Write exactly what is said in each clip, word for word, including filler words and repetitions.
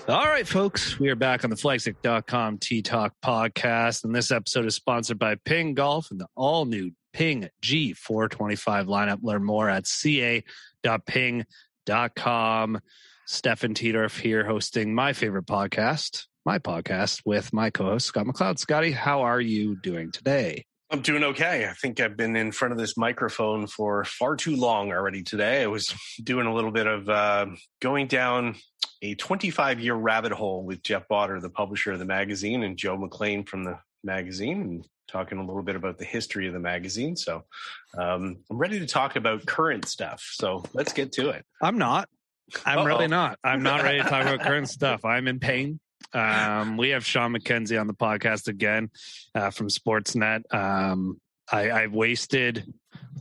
All right, folks, we are back on the flagstick dot com T-Talk podcast, and this episode is sponsored by Ping Golf and the all-new Ping G four twenty-five lineup. Learn more at c a dot ping dot com. Stefan Tiedorf here hosting my favorite podcast, my podcast, with my co-host, Scott McLeod. Scotty, how are you doing today? I'm doing okay. I think I've been in front of this microphone for far too long already today. I was doing a little bit of uh, going down a twenty-five year rabbit hole with Jeff Botter, the publisher of the magazine, and Joe McLean from the magazine, and talking a little bit about the history of the magazine. So um, I'm ready to talk about current stuff. So let's get to it. I'm not. I'm Uh-oh. really not. I'm not ready to talk about current stuff. I'm in pain. Um, we have Sean McKenzie on the podcast again uh, from Sportsnet. Um, I, I've wasted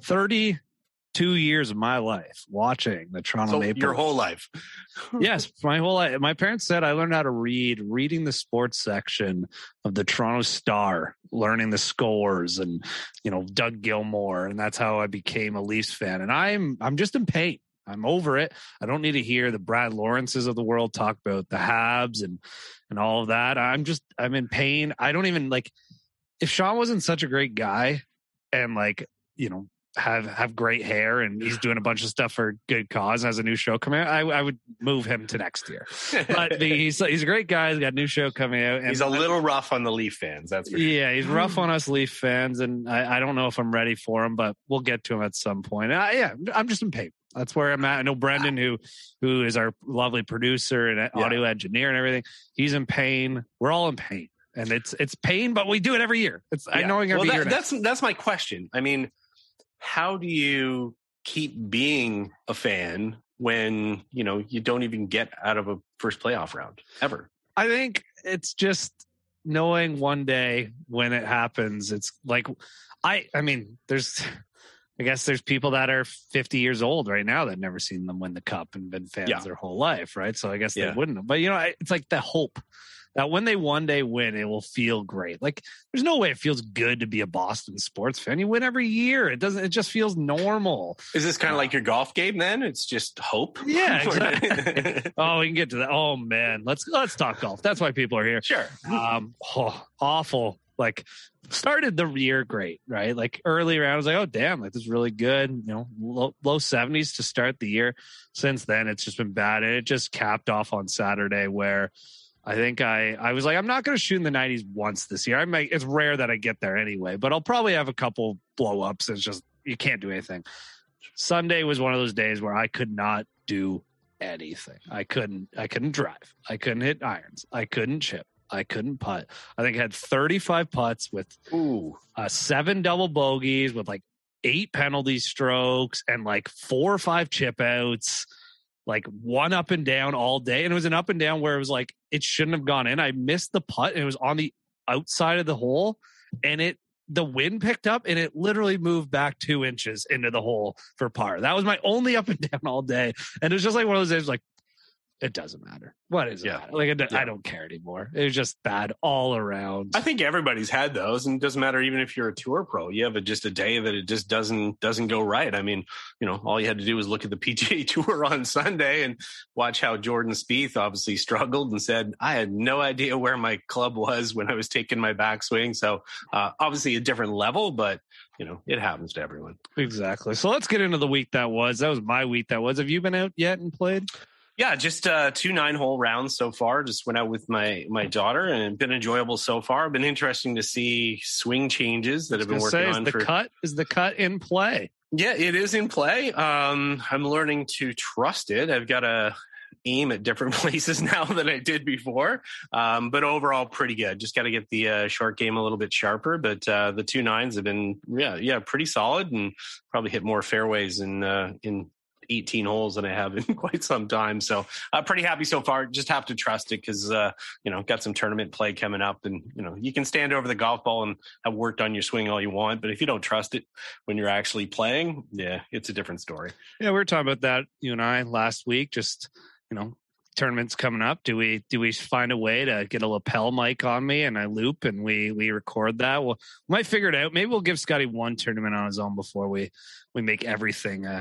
thirty-two years of my life watching the Toronto So Maple your Leafs. whole life. Yes, my whole life. My parents said I learned how to read, reading the sports section of the Toronto Star, learning the scores and, you know, Doug Gilmour. And that's how I became a Leafs fan. And I'm, I'm just in pain. I'm over it. I don't need to hear the Brad Lawrences of the world talk about the Habs and, and all of that. I'm just, I'm in pain. I don't even like, if Sean wasn't such a great guy and like, you know, have, have great hair and he's doing a bunch of stuff for good cause, has a new show coming out, I, I would move him to next year. But the, he's, he's a great guy. He's got a new show coming out. And He's a little rough on the Leaf fans. That's for sure. Yeah, he's rough on us Leaf fans. And I, I don't know if I'm ready for him, but we'll get to him at some point. Uh, yeah, I'm just in pain. That's where I'm at. I know Brendan, who who is our lovely producer and audio yeah. engineer and everything. He's in pain. We're all in pain, and it's it's pain, but we do it every year. It's yeah. I know every well, that, year. That's now. that's my question. I mean, how do you keep being a fan when you know you don't even get out of a first playoff round ever? I think it's just knowing one day when it happens. It's like I. I mean, there's. I guess there's people that are fifty years old right now that never seen them win the cup and been fans yeah. their whole life, right? So I guess yeah. they wouldn't. But, you know, it's like the hope that when they one day win, it will feel great. Like, there's no way it feels good to be a Boston sports fan. You win every year. It doesn't. It just feels normal. Is this kind of uh, like your golf game then? It's just hope? Yeah, exactly. Oh, we can get to that. Oh, man. Let's let's talk golf. That's why people are here. Sure. Um, oh, awful. Like, started the year great, right? Like early round, I was like, oh, damn, like this is really good. You know, low, low seventies to start the year. Since then, it's just been bad. And it just capped off on Saturday where I think I, I was like, I'm not going to shoot in the nineties once this year. I might, it's rare that I get there anyway, but I'll probably have a couple blow ups. It's just, you can't do anything. Sunday was one of those days where I could not do anything. I couldn't, I couldn't drive. I couldn't hit irons. I couldn't chip. I couldn't putt. I think I had thirty-five putts with Ooh. Uh, seven double bogeys with like eight penalty strokes and like four or five chip outs, like one up and down all day. And it was an up and down where it was like, it shouldn't have gone in. I missed the putt and it was on the outside of the hole and it, the wind picked up and it literally moved back two inches into the hole for par. That was my only up and down all day. And it was just like one of those days like, it doesn't matter. What does it yeah. matter? Like, it, yeah. I don't care anymore. It was just bad all around. I think everybody's had those, and it doesn't matter even if you're a tour pro. You have a, just a day that it just doesn't doesn't go right. I mean, you know, all you had to do was look at the P G A Tour on Sunday and watch how Jordan Spieth obviously struggled and said, I had no idea where my club was when I was taking my backswing. So uh, obviously a different level, but you know, it happens to everyone. Exactly. So let's get into the week that was. That was my week that was. Have you been out yet and played? Yeah, just uh, two nine-hole rounds so far. Just went out with my my daughter, and it's been enjoyable so far. Been interesting to see swing changes that have been working say, on. Is the for... cut is the cut in play? Yeah, it is in play. Um, I'm learning to trust it. I've got to aim at different places now than I did before. Um, but overall, pretty good. Just got to get the uh, short game a little bit sharper. But uh, the two nines have been yeah yeah pretty solid, and probably hit more fairways in uh, in. eighteen holes than I have in quite some time. So I'm uh, pretty happy so far. Just have to trust it because, uh, you know, got some tournament play coming up and, you know, you can stand over the golf ball and have worked on your swing all you want. But if you don't trust it when you're actually playing, yeah, it's a different story. Yeah, we were talking about that, you and I, last week, just, you know, tournaments coming up. Do we do we find a way to get a lapel mic on me and I loop and we we record that? Well, we might figure it out. Maybe we'll give Scotty one tournament on his own before we we make everything a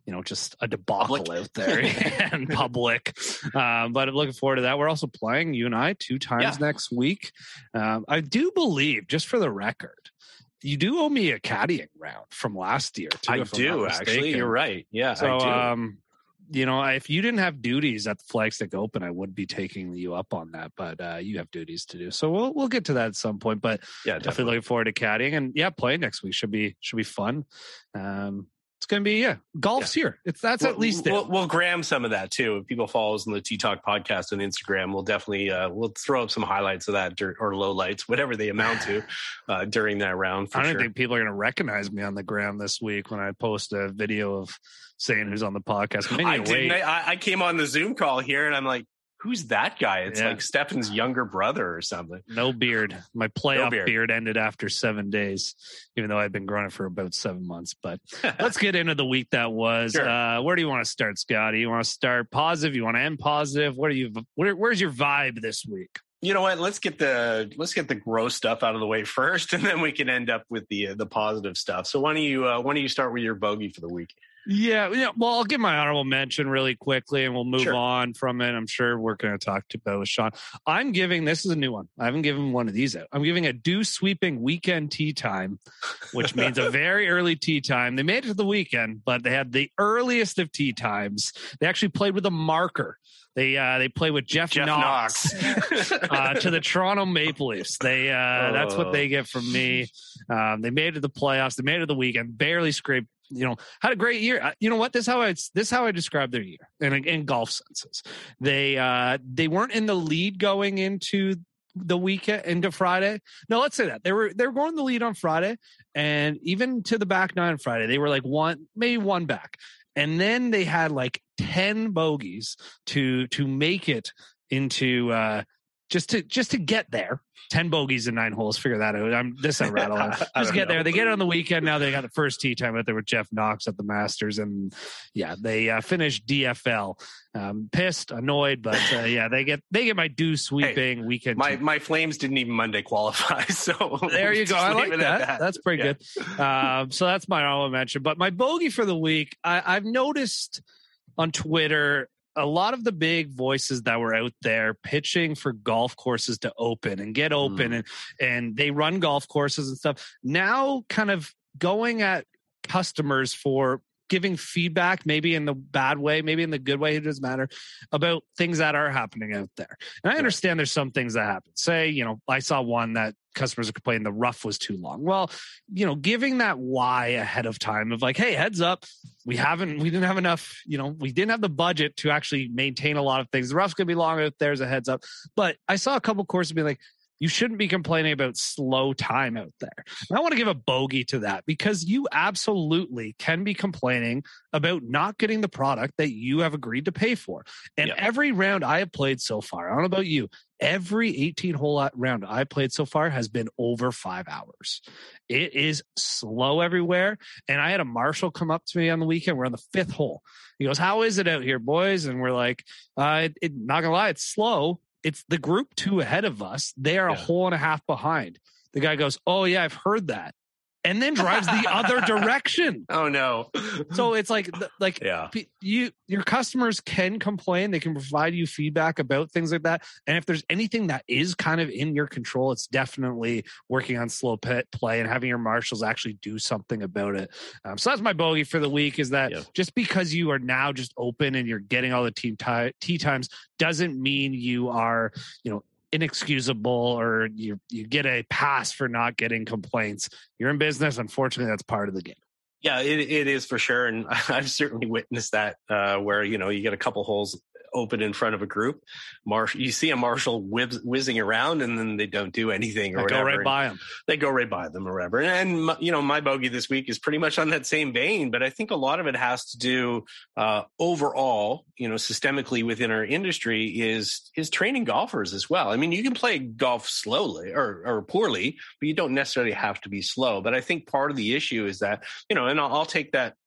you know, just a debacle Public. out there and public. Um, but I'm looking forward to that. We're also playing, you and I, two times Yeah. next week. Um, I do believe, just for the record, you do owe me a caddying round from last year, too. I if I'm do, not actually. mistaken. You're right. Yeah, So, I do. um, you know, if you didn't have duties at the Flagstick Open, I would be taking you up on that. But uh, you have duties to do, so we'll we'll get to that at some point. But yeah, definitely, definitely. looking forward to caddying, and yeah, playing next week should be should be fun. Um, it's going to be yeah, golf's here. It's that's We'll, at least we'll, it. we'll gram some of that too. If people follow us on the Tea Talk podcast on Instagram, we'll definitely uh, we'll throw up some highlights of that dur- or low lights, whatever they amount to, uh, during that round. For I don't sure. think people are going to recognize me on the gram this week when I post a video of saying who's on the podcast. Maybe I wait. didn't. I, I came on the Zoom call here, and I'm like, "Who's that guy?" It's Yeah. like Stefan's younger brother or something. No beard. My playoff No beard. beard ended after seven days, even though I'd been growing it for about seven months. But let's get into the week that was. Sure. Uh, where do you want to start, Scotty? You want to start positive? You want to end positive? What are you? Where, where's your vibe this week? You know what? Let's get the let's get the gross stuff out of the way first, and then we can end up with the uh, the positive stuff. So why don't you uh, why don't you start with your bogey for the week? Yeah, yeah. Well, I'll give my honorable mention really quickly, and we'll move Sure. on from it. I'm sure we're going to talk about with Sean. I'm giving this is a new one. I haven't given one of these out. I'm giving a dew sweeping weekend tea time, which means a very early tea time. They made it to the weekend, but they had the earliest of tea times. They actually played with a marker. They uh, they play with Jeff, Jeff Knox, Knox. uh, to the Toronto Maple Leafs. They uh, that's what they get from me. Um, they made it to the playoffs. They made it to the weekend. Barely scraped. You know, had a great year. You know what? This is how I this is how I describe their year, and in, in golf senses, they uh, they weren't in the lead going into the weekend into Friday. No, let's say that they were they were going the lead on Friday, and even to the back nine on Friday, they were like one maybe one back, and then they had like ten bogeys to to make it into uh, just to just to get there. Ten bogeys in nine holes. Figure that out. I'm this a rattle. Just get there. They get it on the weekend. Now they got the first tee time out there with Jeff Knox at the Masters, and yeah, they uh, finished D F L. Um, pissed, annoyed, but uh, yeah, they get they get my dew sweeping hey, weekend. My tee. my Flames didn't even Monday qualify, so there you go. I like that. that. That's pretty yeah. good. Um, so that's my honorable mention. But my bogey for the week, I, I've noticed on Twitter, a lot of the big voices that were out there pitching for golf courses to open and get open mm. and, and they run golf courses and stuff. Now kind of going at customers for giving feedback, maybe in the bad way, maybe in the good way, it doesn't matter, about things that are happening out there. And I understand there's some things that happen. Say, you know, I saw one that customers are complaining the rough was too long. Well, you know, giving that why ahead of time of like, hey, heads up, we haven't, we didn't have enough, you know, we didn't have the budget to actually maintain a lot of things. The rough's going to be long out there as a heads up. But I saw a couple courses be like, you shouldn't be complaining about slow time out there. And I want to give a bogey to that because you absolutely can be complaining about not getting the product that you have agreed to pay for. And yep. every round I have played so far, I don't know about you, every eighteen hole round I played so far has been over five hours. It is slow everywhere. And I had a marshal come up to me on the weekend. We're on the fifth hole. He goes, how is it out here, boys? And we're like, uh, it, it, not gonna lie, it's slow. It's the group two ahead of us. They are yeah. a hole and a half behind. The guy goes, oh, yeah, I've heard that. And then drives the other direction. Oh, no. So it's like, like yeah. you, your customers can complain. They can provide you feedback about things like that. And if there's anything that is kind of in your control, it's definitely working on slow pit play and having your marshals actually do something about it. Um, so that's my bogey for the week is that yeah. just because you are now just open and you're getting all the team t- tee times doesn't mean you are, you know, inexcusable or you you get a pass for not getting complaints. You're in business. Unfortunately, that's part of the game. Yeah, it, it is for sure. And I've certainly witnessed that uh, where, you know, you get a couple holes open in front of a group. Marshall, you see a marshal whiz, whizzing around and then they don't do anything or they whatever. Go right by them. They go right by them or whatever. And, and, you know, my bogey this week is pretty much on that same vein, but I think a lot of it has to do uh, overall, you know, systemically within our industry is, is training golfers as well. I mean, you can play golf slowly or, or poorly, but you don't necessarily have to be slow. But I think part of the issue is that, you know, and I'll, I'll take that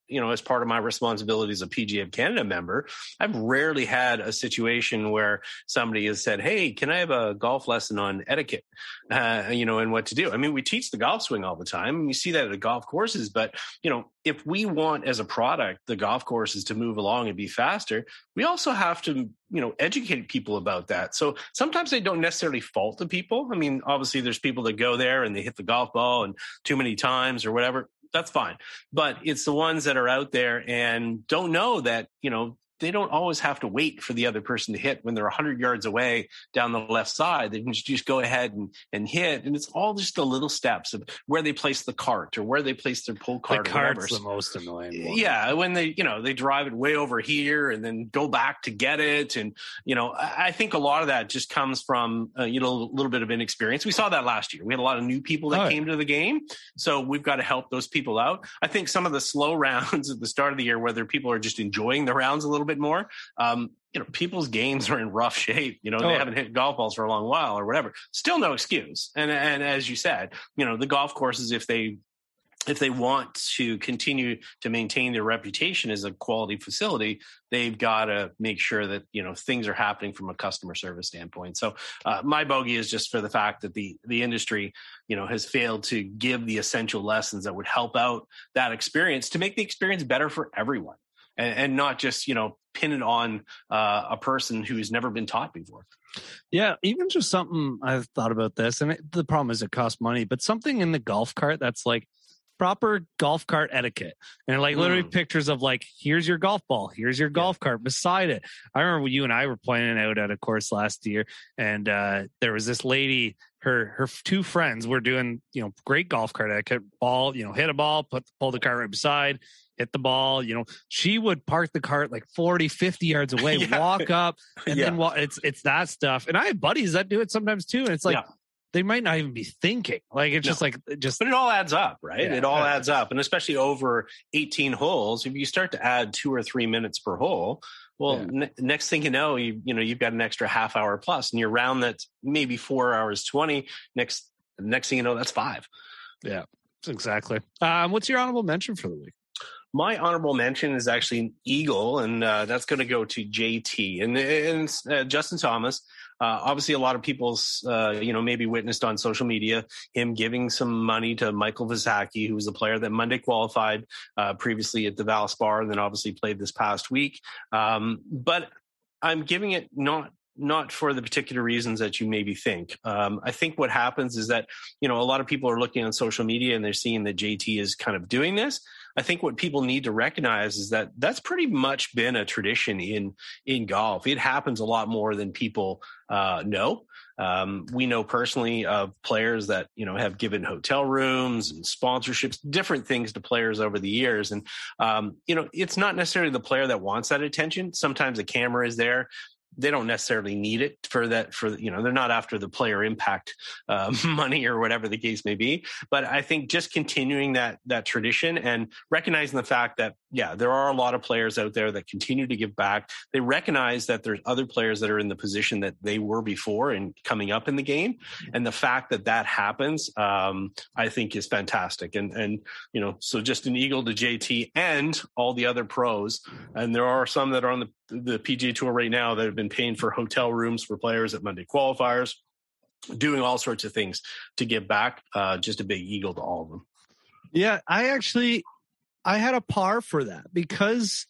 you know, as part of my responsibilities as a P G A of Canada member, I've rarely had a situation where somebody has said, hey, can I have a golf lesson on etiquette, uh, you know, and what to do? I mean, we teach the golf swing all the time, and we see that at the golf courses. But, you know, if we want as a product the golf courses to move along and be faster, we also have to, you know, educate people about that. So sometimes they don't necessarily fault the people. I mean, obviously there's people that go there and they hit the golf ball and too many times or whatever. That's fine. But it's the ones that are out there and don't know that, you know, they don't always have to wait for the other person to hit when they're one hundred yards away down the left side. They can just go ahead and, and hit. And it's all just the little steps of where they place the cart or where they place their pull cart. The or whatever. cart's the most annoying one. Yeah, when they, you know, they drive it way over here and then go back to get it. And, you know, I think a lot of that just comes from, uh, you know, a little bit of inexperience. We saw that last year. We had a lot of new people that oh, came to the game. So we've got to help those people out. I think some of the slow rounds at the start of the year, whether people are just enjoying the rounds a little bit more, um, you know, people's games are in rough shape. You know, they oh. haven't hit golf balls for a long while or whatever. Still no excuse. And and as you said, you know, the golf courses, if they if they want to continue to maintain their reputation as a quality facility, they've got to make sure that, you know, things are happening from a customer service standpoint. So uh, my bogey is just for the fact that the the industry, you know, has failed to give the essential lessons that would help out that experience to make the experience better for everyone. And not just, you know, pin it on uh, a person who's never been taught before. Yeah, even just something I've thought about this, and it, the problem is it costs money, but something in the golf cart that's like proper golf cart etiquette. And like mm. literally pictures of like, here's your golf ball, here's your golf yeah. cart beside it. I remember you and I were playing out at a course last year, and uh, there was this lady, her her two friends were doing, you know, great golf cart etiquette, ball, you know, hit a ball, put pull the cart right beside, hit the ball, you know, she would park the cart like forty, fifty yards away, yeah. walk up, and yeah. then walk, it's it's that stuff. And I have buddies that do it sometimes too. And it's like, yeah. they might not even be thinking. Like, it's no. just like, just. But it all adds up, right? Yeah, it all adds up. And especially over eighteen holes, if you start to add two or three minutes per hole, well, yeah. ne- next thing you know, you you know, you've got an extra half hour plus, and your round that's maybe four hours twenty. Next, next thing you know, that's five. Yeah, exactly. Um, what's your honorable mention for the week? My honorable mention is actually an Eagle, and uh, that's going to go to J T and, and uh, Justin Thomas. Uh, obviously, a lot of people's, uh, you know, maybe witnessed on social media him giving some money to Michael Visacki, who was a player that Monday qualified uh, previously at the Valspar, and then obviously played this past week. Um, but I'm giving it not not for the particular reasons that you maybe think. Um, I think what happens is that, you know, a lot of people are looking on social media and they're seeing that J T is kind of doing this. I think what people need to recognize is that that's pretty much been a tradition in, in golf. It happens a lot more than people uh, know. Um, we know personally of players that, you know, have given hotel rooms and sponsorships, different things to players over the years. And, um, you know, it's not necessarily the player that wants that attention. Sometimes a camera is there. They don't necessarily need it for that, for, you know, they're not after the player impact uh, money or whatever the case may be. But I think just continuing that, that tradition and recognizing the fact that, yeah, there are a lot of players out there that continue to give back. They recognize that there's other players that are in the position that they were before and coming up in the game. And the fact that that happens, um, I think is fantastic. And, and, you know, so just an Eagle to J T and all the other pros. And there are some that are on the, the P G A Tour right now that have been paying for hotel rooms for players at Monday qualifiers, doing all sorts of things to give back. Uh, just a big Eagle to all of them. Yeah, I actually, I had a par for that because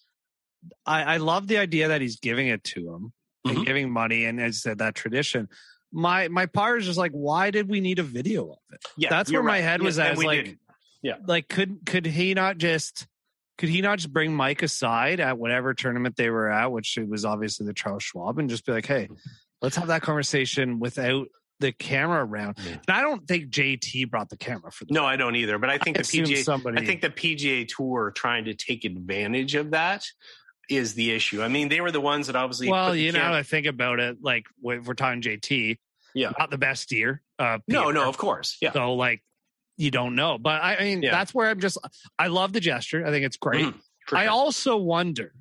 I, I love the idea that he's giving it to him and mm-hmm. giving money. And as I said, that tradition, my, my par is just like, why did we need a video of it? Yeah, that's where right. my head was yeah, at. Was like, didn't. yeah, like, could, could he not just, Could he not just bring Mike aside at whatever tournament they were at, which it was obviously the Charles Schwab, and just be like, hey, let's have that conversation without the camera around? Yeah. And I don't think J T brought the camera for that. No, I don't either. But I think I the P G A, somebody... I think the P G A Tour trying to take advantage of that is the issue. I mean, they were the ones that obviously. Well, put the you cam- know, I think about it, like if we're talking J T, yeah, not the best year. Uh, no, no, of course, yeah. So like, you don't know, but I, I mean, yeah. that's where I'm just. I love the gesture. I think it's great. Mm-hmm. I also wonder,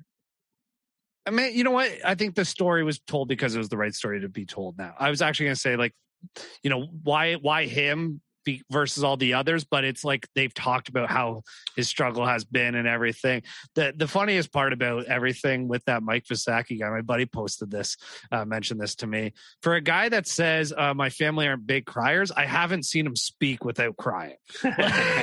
I mean, you know what? I think the story was told because it was the right story to be told now. I was actually going to say, like, you know, why why him be, versus all the others, but it's like they've talked about how his struggle has been and everything. The the funniest part about everything with that Mike Visacki guy, my buddy posted this, uh, mentioned this to me. For a guy that says uh, my family aren't big criers, I haven't seen him speak without crying. Even,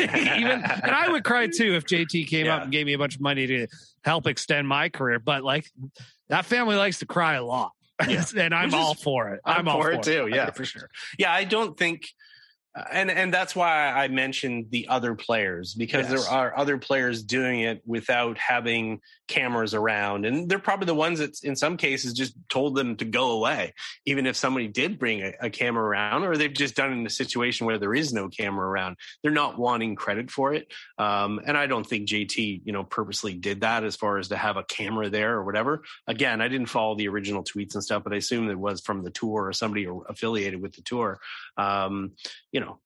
and I would cry too if J T came yeah. up and gave me a bunch of money to help extend my career. But like that family likes to cry a lot. Yeah. And I'm all for it. I'm, I'm all all for for it too. Yeah, for sure. Yeah, I don't think, uh, and and that's why I mentioned the other players, because yes. there are other players doing it without having cameras around, and they're probably the ones that in some cases just told them to go away, even if somebody did bring a, a camera around, or they've just done it in a situation where there is no camera around. They're not wanting credit for it, um, and I don't think J T, you know, purposely did that as far as to have a camera there or whatever. Again, I didn't follow the original tweets and stuff, but I assume it was from the tour or somebody affiliated with the tour. Um, you know,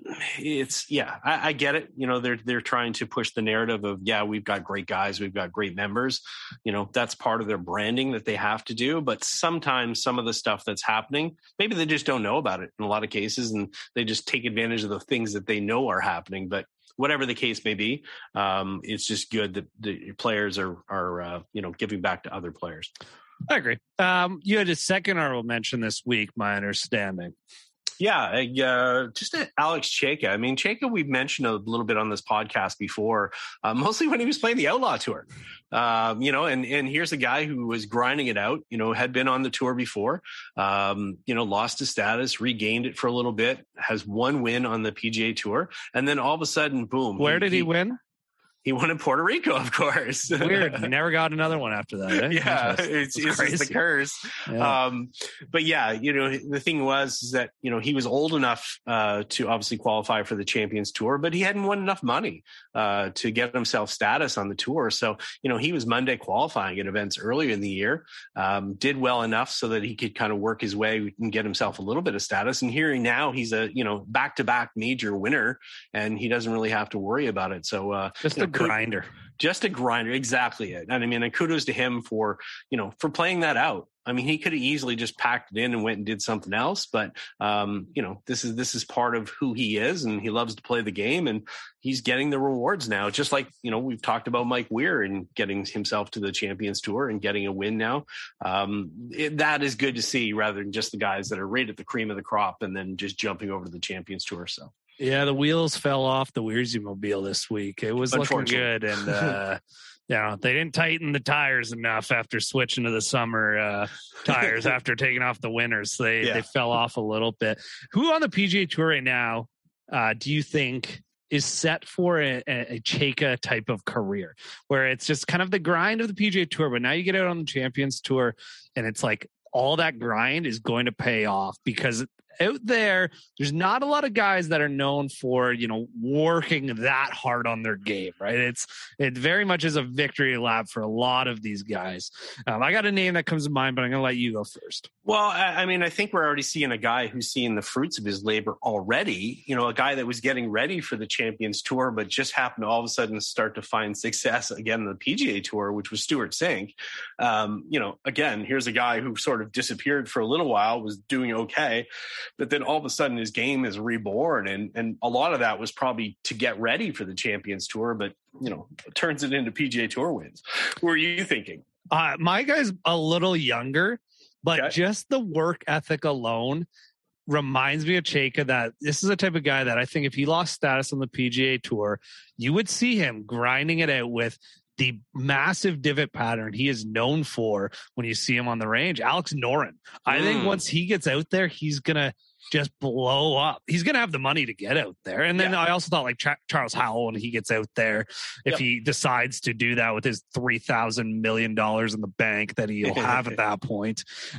it's yeah, I, I get it. You know, they're they're trying to push the narrative of yeah, we've got great guys, we've got great members. You know, that's part of their branding that they have to do. But sometimes some of the stuff that's happening, maybe they just don't know about it in a lot of cases, and they just take advantage of the things that they know are happening. But whatever the case may be, um, it's just good that the players are, are uh, you know, giving back to other players. I agree. Um, you had a second honorable mention this week, my understanding. Yeah, uh, just Alex Cejka. I mean, Cejka, we've mentioned a little bit on this podcast before, uh, mostly when he was playing the Outlaw Tour. Um, you know, and and here's a guy who was grinding it out, you know, had been on the tour before, um, you know, lost his status, regained it for a little bit, has one win on the P G A Tour, and then all of a sudden, boom. Where he, did he, he win? He won in Puerto Rico, of course. Weird. Never got another one after that. Eh? Yeah, it's, it's, it's the curse. Yeah. Um, but yeah, you know, the thing was is that, you know, he was old enough uh, to obviously qualify for the Champions Tour, but he hadn't won enough money uh, to get himself status on the tour. So, you know, he was Monday qualifying at events earlier in the year, um, did well enough so that he could kind of work his way and get himself a little bit of status. And here now he's a, you know, back-to-back major winner, and he doesn't really have to worry about it. So, uh, just a grinder. Just a grinder. Exactly it. And I mean, and kudos to him for, you know, for playing that out. I mean, he could have easily just packed it in and went and did something else. But, um, you know, this is, this is part of who he is, and he loves to play the game, and he's getting the rewards now. Just like, you know, we've talked about Mike Weir and getting himself to the Champions Tour and getting a win now. Um, it, that is good to see, rather than just the guys that are right at the cream of the crop and then just jumping over to the Champions Tour. So. Yeah, the wheels fell off the Weirzy mobile this week. It was looking good, and uh, you know, they didn't tighten the tires enough after switching to the summer uh, tires after taking off the winters. They yeah. they fell off a little bit. Who on the P G A Tour right now uh, do you think is set for a, a Cejka type of career, where it's just kind of the grind of the P G A Tour, but now you get out on the Champions Tour, and it's like all that grind is going to pay off? Because out there, there's not a lot of guys that are known for, you know, working that hard on their game, right? It's it very much is a victory lap for a lot of these guys. Um, I got a name that comes to mind, but I'm going to let you go first. Well, I mean, I think we're already seeing a guy who's seeing the fruits of his labor already. You know, a guy that was getting ready for the Champions Tour, but just happened to all of a sudden start to find success again on the P G A Tour, which was Stewart Cink. Um, you know, again, here's a guy who sort of disappeared for a little while, was doing okay, but then all of a sudden his game is reborn. And, and a lot of that was probably to get ready for the Champions Tour, but, you know, turns it into P G A Tour wins. What were you thinking? Uh, my guy's a little younger, but okay. just the work ethic alone reminds me of Cejka, that this is a type of guy that I think if he lost status on the P G A Tour, you would see him grinding it out with the massive divot pattern he is known for when you see him on the range. Alex Noren. I mm. think once he gets out there, he's going to just blow up. He's going to have the money to get out there. And then yeah. I also thought like Ch- Charles Howell, when he gets out there, if yep. he decides to do that with his three thousand million dollars in the bank that he'll have at that point,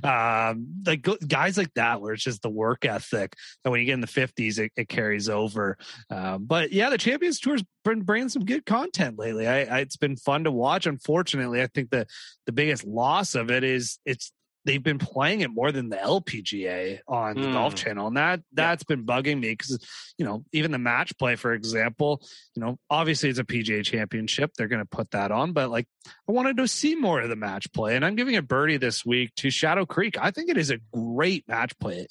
um, like guys like that, where it's just the work ethic that when you get in the fifties, it, it carries over. Um, but yeah, the Champions Tour's been bringing some good content lately. I, I, it's been fun to watch. Unfortunately, I think the, the biggest loss of it is it's, they've been playing it more than the L P G A on the mm. Golf Channel. And that, that's yeah. been bugging me because, you know, even the match play, for example, you know, obviously it's a P G A championship. They're going to put that on, but like I wanted to see more of the match play. And I'm giving a birdie this week to Shadow Creek. I think it is a great match play.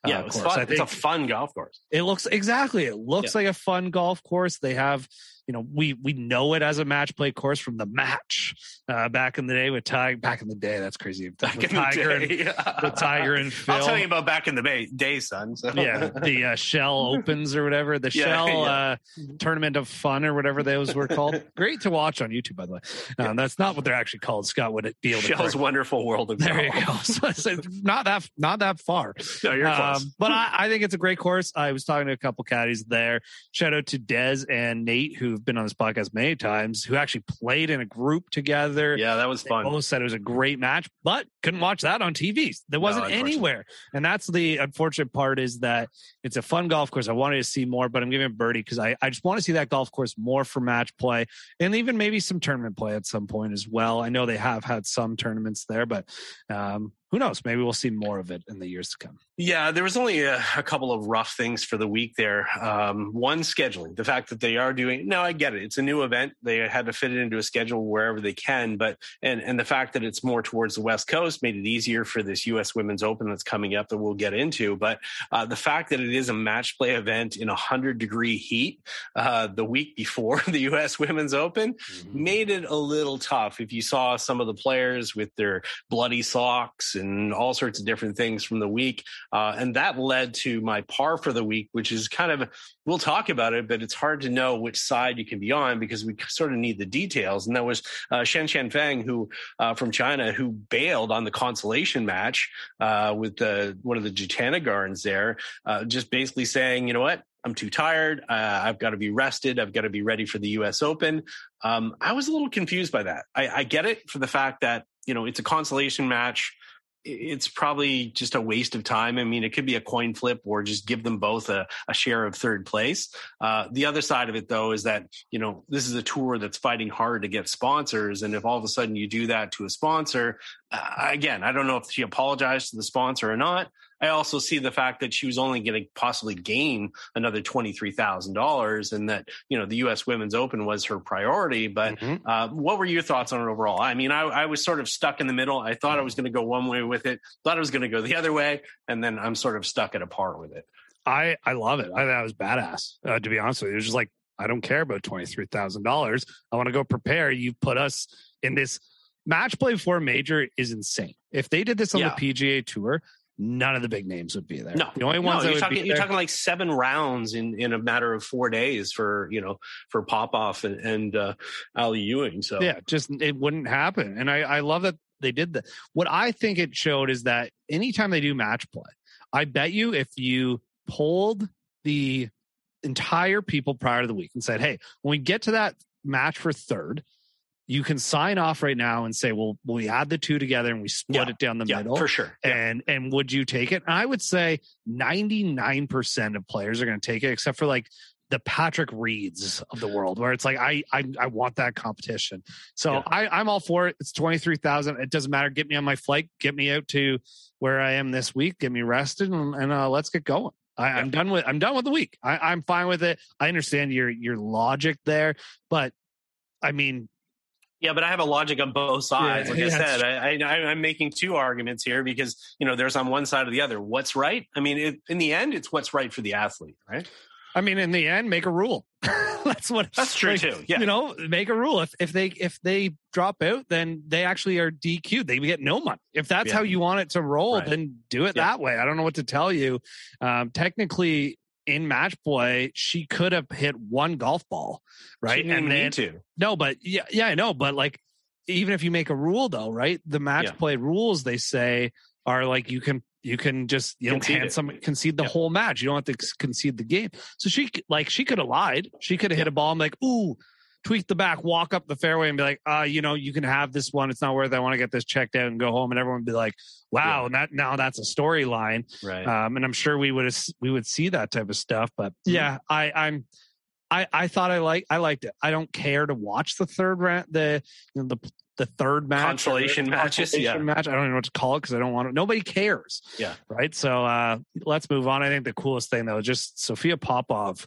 Uh, yeah, it was course. fun. I think it's a fun golf course. It looks exactly. It looks yeah. like a fun golf course. They have, you know, we we know it as a match play course from the match uh, back in the day with Tiger. Back in the day, that's crazy. Back with in Tiger the day, and, yeah. with Tiger and Phil. I'll tell you about back in the day, day son. So. Yeah, the uh, Shell Opens or whatever, the yeah, Shell yeah. Uh, Tournament of Fun or whatever those were called. Great to watch on YouTube, by the way. Um, yeah. That's not what they're actually called. Scott would be able to. Shell's correct. Wonderful World of There golf. you go. So, so not that not that far. No, you're close. Um, but I, I think it's a great course. I was talking to a couple caddies there. Shout out to Des and Nate, who've been on this podcast many times, who actually played in a group together. Yeah, that was they fun. Both said it was a great match, but couldn't watch that on T V. There wasn't no, anywhere. And that's the unfortunate part, is that it's a fun golf course. I wanted to see more, but I'm giving it Birdie because I, I just want to see that golf course more for match play and even maybe some tournament play at some point as well. I know they have had some tournaments there, but um, who knows? Maybe we'll see more of it in the years to come. Yeah, there was only a, a couple of rough things for the week there. Um, one, scheduling. The fact that they are doing, no, I get it. It's a new event. They had to fit it into a schedule wherever they can. But and and the fact that it's more towards the West Coast made it easier for this U S Women's Open that's coming up that we'll get into. But uh, the fact that it is a match play event in one hundred degree heat uh, the week before the U S Women's Open mm-hmm. made it a little tough. If you saw some of the players with their bloody socks and all sorts of different things from the week. Uh, and that led to my par for the week, which is kind of, we'll talk about it, but it's hard to know which side you can be on because we sort of need the details. And that was uh, Shen Shen Feng, who uh, from China, who bailed on the consolation match uh, with the, one of the Jitanagarns there, uh, just basically saying, you know what? I'm too tired. Uh, I've got to be rested. I've got to be ready for the U S Open. Um, I was a little confused by that. I, I get it for the fact that, you know, it's a consolation match. It's probably just a waste of time. I mean, it could be a coin flip or just give them both a, a share of third place. Uh, the other side of it, though, is that, you know, this is a tour that's fighting hard to get sponsors. And if all of a sudden you do that to a sponsor, uh, again, I don't know if she apologized to the sponsor or not. I also see the fact that she was only going to possibly gain another twenty-three thousand dollars and that, you know, the U S Women's Open was her priority. But mm-hmm. uh, what were your thoughts on it overall? I mean, I, I was sort of stuck in the middle. I thought I was going to go one way with it, thought I was going to go the other way. And then I'm sort of stuck at a par with it. I, I love it. I thought it was badass, uh, to be honest with you. It was just like, I don't care about twenty-three thousand dollars. I want to go prepare. You put us in this match play for a major is insane. If they did this on yeah. the P G A Tour, none of the big names would be there. No, the only ones no, that you're would talking, be you're there, talking like seven rounds in, in a matter of four days for, you know, for Popoff and, and uh, Ali Ewing. So yeah, just, it wouldn't happen. And I, I love that they did that. What I think it showed is that anytime they do match play, I bet you if you polled the entire people prior to the week and said, hey, when we get to that match for third, you can sign off right now and say, well, we add the two together and we split yeah. it down the yeah, middle. For sure. Yeah. And and would you take it? And I would say ninety-nine percent of players are going to take it, except for like the Patrick Reeds of the world, where it's like, I I, I want that competition. So yeah. I, I'm all for it. It's twenty-three thousand. It doesn't matter. Get me on my flight. Get me out to where I am this week. Get me rested and, and uh, let's get going. I, yeah. I'm done with I'm done with the week. I, I'm fine with it. I understand your your logic there, but I mean, yeah, but I have a logic on both sides. Yeah, like I yeah, said, I, I, I'm making two arguments here because, you know, there's on one side or the other. What's right? I mean, it, in the end, it's what's right for the athlete, right? I mean, in the end, make a rule. That's what. That's true like, too. Yeah, you know, make a rule. If if they if they drop out, then they actually are D Q'd. They get no money. If that's yeah. how you want it to roll, right. then do it yeah. that way. I don't know what to tell you. Um, technically, in match play, she could have hit one golf ball, right? She didn't and even then, need to. No, but yeah, yeah, I know. But like, even if you make a rule, though, right? The match yeah. play rules they say are like you can you can just you concede know hand some concede the yeah. whole match. You don't have to concede the game. So she like she could have lied. She could have yeah. hit a ball and be like, ooh, tweak the back, walk up the fairway and be like, uh, you know, you can have this one. It's not worth it. I want to get this checked out and go home. And everyone would be like, wow, yeah. and that now that's a storyline. Right. Um, and I'm sure we would we would see that type of stuff. But yeah, I I'm. I, I thought I like I liked it. I don't care to watch the third round, the you know, the the third match, consolation matches, consolation yeah. match. I don't even know what to call it because I don't want to. Nobody cares, yeah. Right. So uh, let's move on. I think the coolest thing though, just Sophia Popov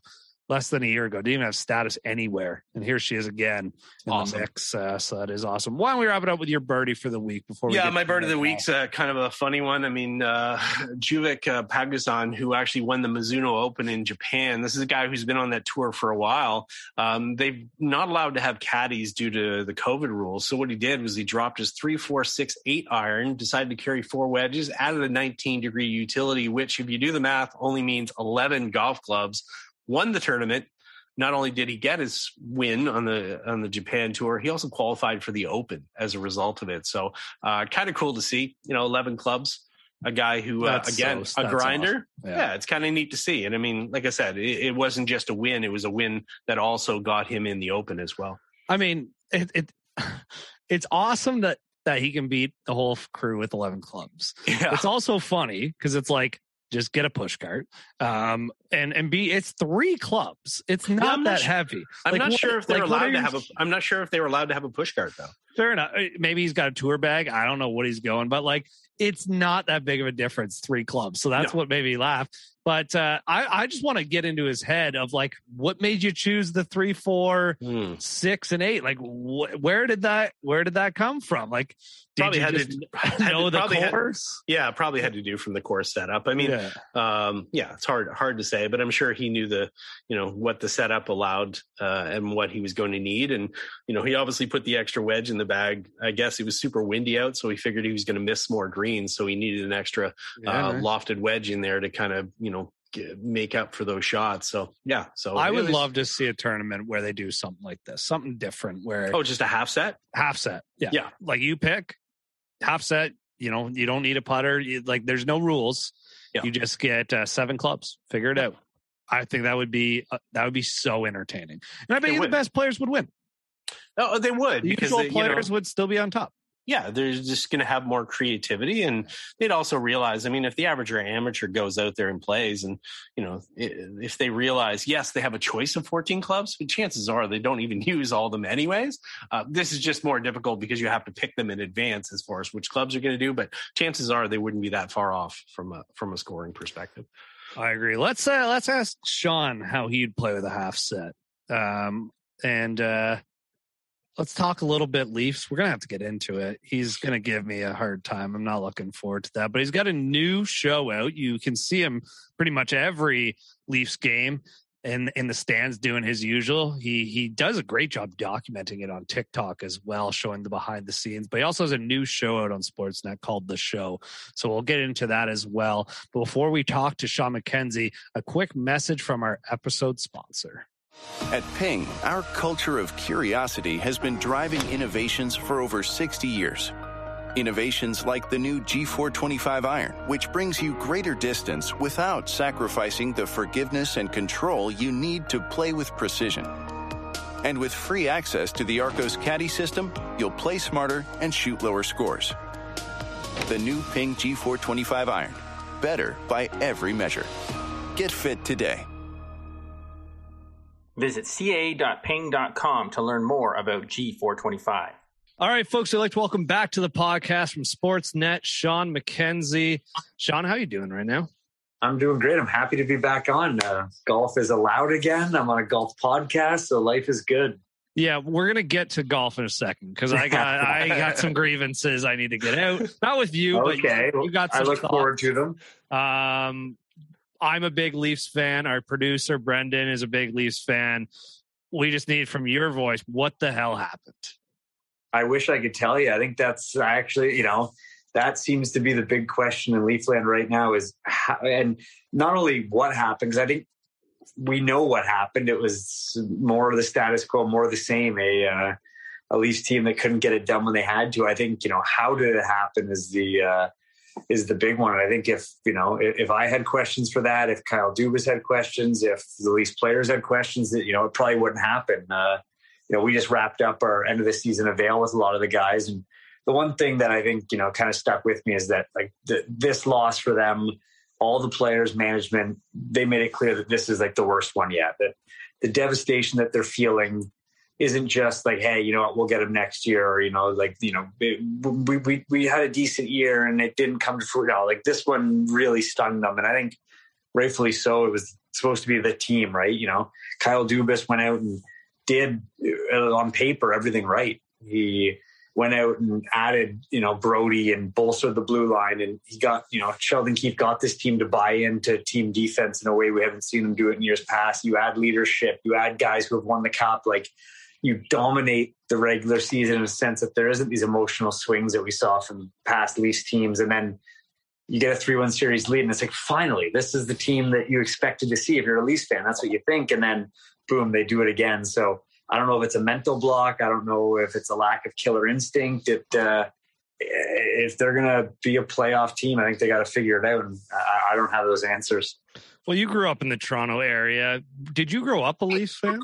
less than a year ago. Didn't even have status anywhere. And here she is again in Awesome. the mix. Uh, so that is awesome. Why don't we wrap it up with your birdie for the week before we Yeah, get my to bird of the ball? week's uh, kind of a funny one. I mean, uh, Juvik uh, Pagazan, who actually won the Mizuno Open in Japan. This is a guy who's been on that tour for a while. Um, they've not allowed to have caddies due to the COVID rules. So what he did was he dropped his three, four, six, eight iron, decided to carry four wedges, added a nineteen degree utility, which if you do the math only means eleven golf clubs, won the tournament. Not only did he get his win on the on the Japan tour, he also qualified for the Open as a result of it. So uh, kind of cool to see, you know, eleven clubs, a guy who, uh, again, so, a grinder. Awesome. Yeah. Yeah. It's kind of neat to see. And I mean, like I said, it, it wasn't just a win. It was a win that also got him in the Open as well. I mean, it, it it's awesome that, that he can beat the whole crew with eleven clubs. Yeah. It's also funny because it's like, just get a push cart. Um, and, and B, it's three clubs. It's not Yeah, I'm that not sure- heavy. I'm Like, not what- sure if they're like, what allowed are to you- have a. I'm not sure if they were allowed to have a push cart though. Fair enough. Maybe he's got a tour bag. I don't know what he's going, but like, it's not that big of a difference, three clubs. So that's No. what made me laugh. But uh, I, I just want to get into his head of like, what made you choose the three, four, Hmm. six, and eight? Like, wh- where did that, where did that come from? Like, did Probably you had just to- know had- the probably had- course? Yeah, probably had to do from the course setup. I mean, yeah. um, yeah, it's hard hard to say, but I'm sure he knew the, you know, what the setup allowed uh, and what he was going to need. And, you know, he obviously put the extra wedge in the bag. I guess it was super windy out, so he figured he was going to miss more greens. So he needed an extra Yeah, uh, man. lofted wedge in there to kind of, you know, get, make up for those shots. So, yeah. So I it would was- love to see a tournament where they do something like this, something different where Oh, just a half set? half set. Yeah. Yeah. Like you pick half set, you know, you don't need a putter. You, like there's no rules. Yeah. You just get uh, seven clubs, figure it out. I think that would be, uh, that would be so entertaining. And I bet It you would. the best players would win. Oh, they would. The because usual they, you know, players would still be on top. yeah, they're just going to have more creativity. And they'd also realize, I mean, if the average or amateur goes out there and plays and, you know, if they realize, yes, they have a choice of fourteen clubs, but chances are they don't even use all of them anyways. Uh, this is just more difficult because you have to pick them in advance as far as which clubs are going to do. But chances are they wouldn't be that far off from a, from a scoring perspective. I agree. Let's, uh, let's ask Sean how he'd play with a half set. Um, and, uh, let's talk a little bit Leafs. We're going to have to get into it. He's going to give me a hard time. I'm not looking forward to that. But he's got a new show out. You can see him pretty much every Leafs game in in the stands doing his usual. He he does a great job documenting it on TikTok as well, showing the behind the scenes. But he also has a new show out on Sportsnet called The Show. So we'll get into that as well. But before we talk to Sean McKenzie, a quick message from our episode sponsor. At Ping, our culture of curiosity has been driving innovations for over sixty years. Innovations like the new G four twenty-five iron, which brings you greater distance without sacrificing the forgiveness and control you need to play with precision. And with free access to the Arcos Caddy system, you'll play smarter and shoot lower scores. The new Ping G four twenty-five iron. Better by every measure. Get fit today. Visit c a dot ping dot com to learn more about G four twenty-five. All right, folks, I'd like to welcome back to the podcast from Sportsnet, Sean McKenzie. Sean, how you doing right now? I'm doing great. I'm happy to be back on. Uh, golf is allowed again. I'm on a golf podcast, so life is good. Yeah, we're gonna get to golf in a second because I got I got some grievances I need to get out. Not with you, Okay, but you got some I look thoughts. forward to them. Um, I'm a big Leafs fan. Our producer Brendan is a big Leafs fan. We just need from your voice, what the hell happened? I wish I could tell you. I think that's actually, you know, that seems to be the big question in Leafland right now is how, and not only what happened, because I think we know what happened. It was more of the status quo, more of the same, a, uh, a Leafs team that couldn't get it done when they had to. I think, you know, how did it happen is the, uh, is the big one. And I think if, you know, if, if I had questions for that, if Kyle Dubas had questions, if the Leafs players had questions, that, you know, it probably wouldn't happen. Uh, you know, we just wrapped up our end of the season avail with a lot of the guys. And the one thing that I think, you know, kind of stuck with me is that like the, this loss for them, all the players, management, they made it clear that this is like the worst one yet, that the devastation that they're feeling isn't just like, hey, you know what, we'll get them next year. Or, you know, like, you know, it, we, we, we had a decent year and it didn't come to fruit. No, like this one really stung them. And I think rightfully so. It was supposed to be the team, right? You know, Kyle Dubas went out and did uh, on paper everything right. He went out and added, you know, Brody and bolstered the blue line, and he got, you know, Sheldon Keefe got this team to buy into team defense in a way we haven't seen them do it in years past. You add leadership, you add guys who have won the cup, like you dominate the regular season in a sense that there isn't these emotional swings that we saw from past Leafs teams, and then you get a three one series lead, and it's like, finally, this is the team that you expected to see if you're a Leafs fan. That's what you think, and then boom, they do it again. So I don't know if it's a mental block. I don't know if it's a lack of killer instinct. It, uh, if they're going to be a playoff team, I think they got to figure it out. And I, I don't have those answers. Well, you grew up in the Toronto area. Did you grow up a Leafs fan?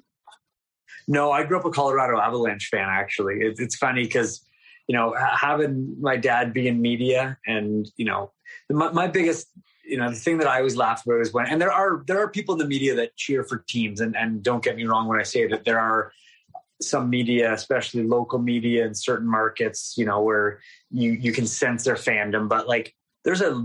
No, I grew up a Colorado Avalanche fan, actually. It, it's funny because, you know, having my dad be in media and, you know, my, my biggest, you know, the thing that I always laugh about is when, and there are, there are people in the media that cheer for teams, and, and don't get me wrong when I say that there are some media, especially local media in certain markets, you know, where you, you can sense their fandom, but like there's a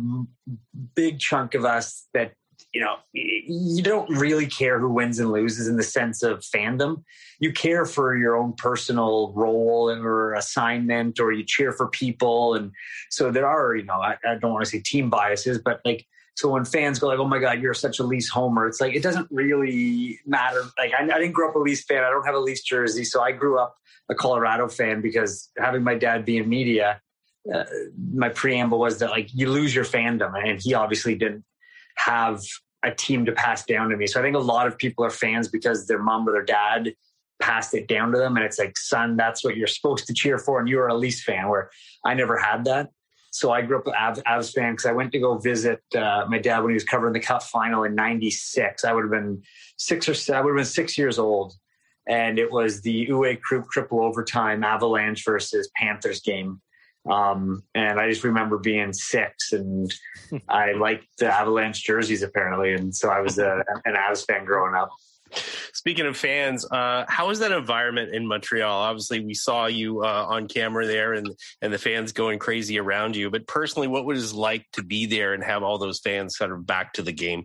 big chunk of us that, you know, you don't really care who wins and loses in the sense of fandom. You care for your own personal role or assignment, or you cheer for people. And so there are, you know, I, I don't want to say team biases, but like, so when fans go like, oh my God, you're such a Leafs homer, it's like, it doesn't really matter. Like I, I didn't grow up a Leafs fan. I don't have a Leafs jersey. So I grew up a Colorado fan because having my dad be in media, uh, my preamble was that like you lose your fandom, and he obviously didn't have a team to pass down to me. So I think a lot of people are fans because their mom or their dad passed it down to them. And it's like, son, that's what you're supposed to cheer for. And you were a Leafs fan, where I never had that. So I grew up an Avs, Avs fan because I went to go visit uh, my dad when he was covering the Cup final in ninety-six. I would have been six or seven, I would have been six years old. And it was the Uwe Krupp triple overtime Avalanche versus Panthers game. Um, and I just remember being six, and I liked the Avalanche jerseys apparently. And so I was a, an Avs fan growing up. Speaking of fans, uh, how is that environment in Montreal? Obviously, we saw you uh, on camera there, and and the fans going crazy around you. But personally, what was it like to be there and have all those fans sort of back to the game?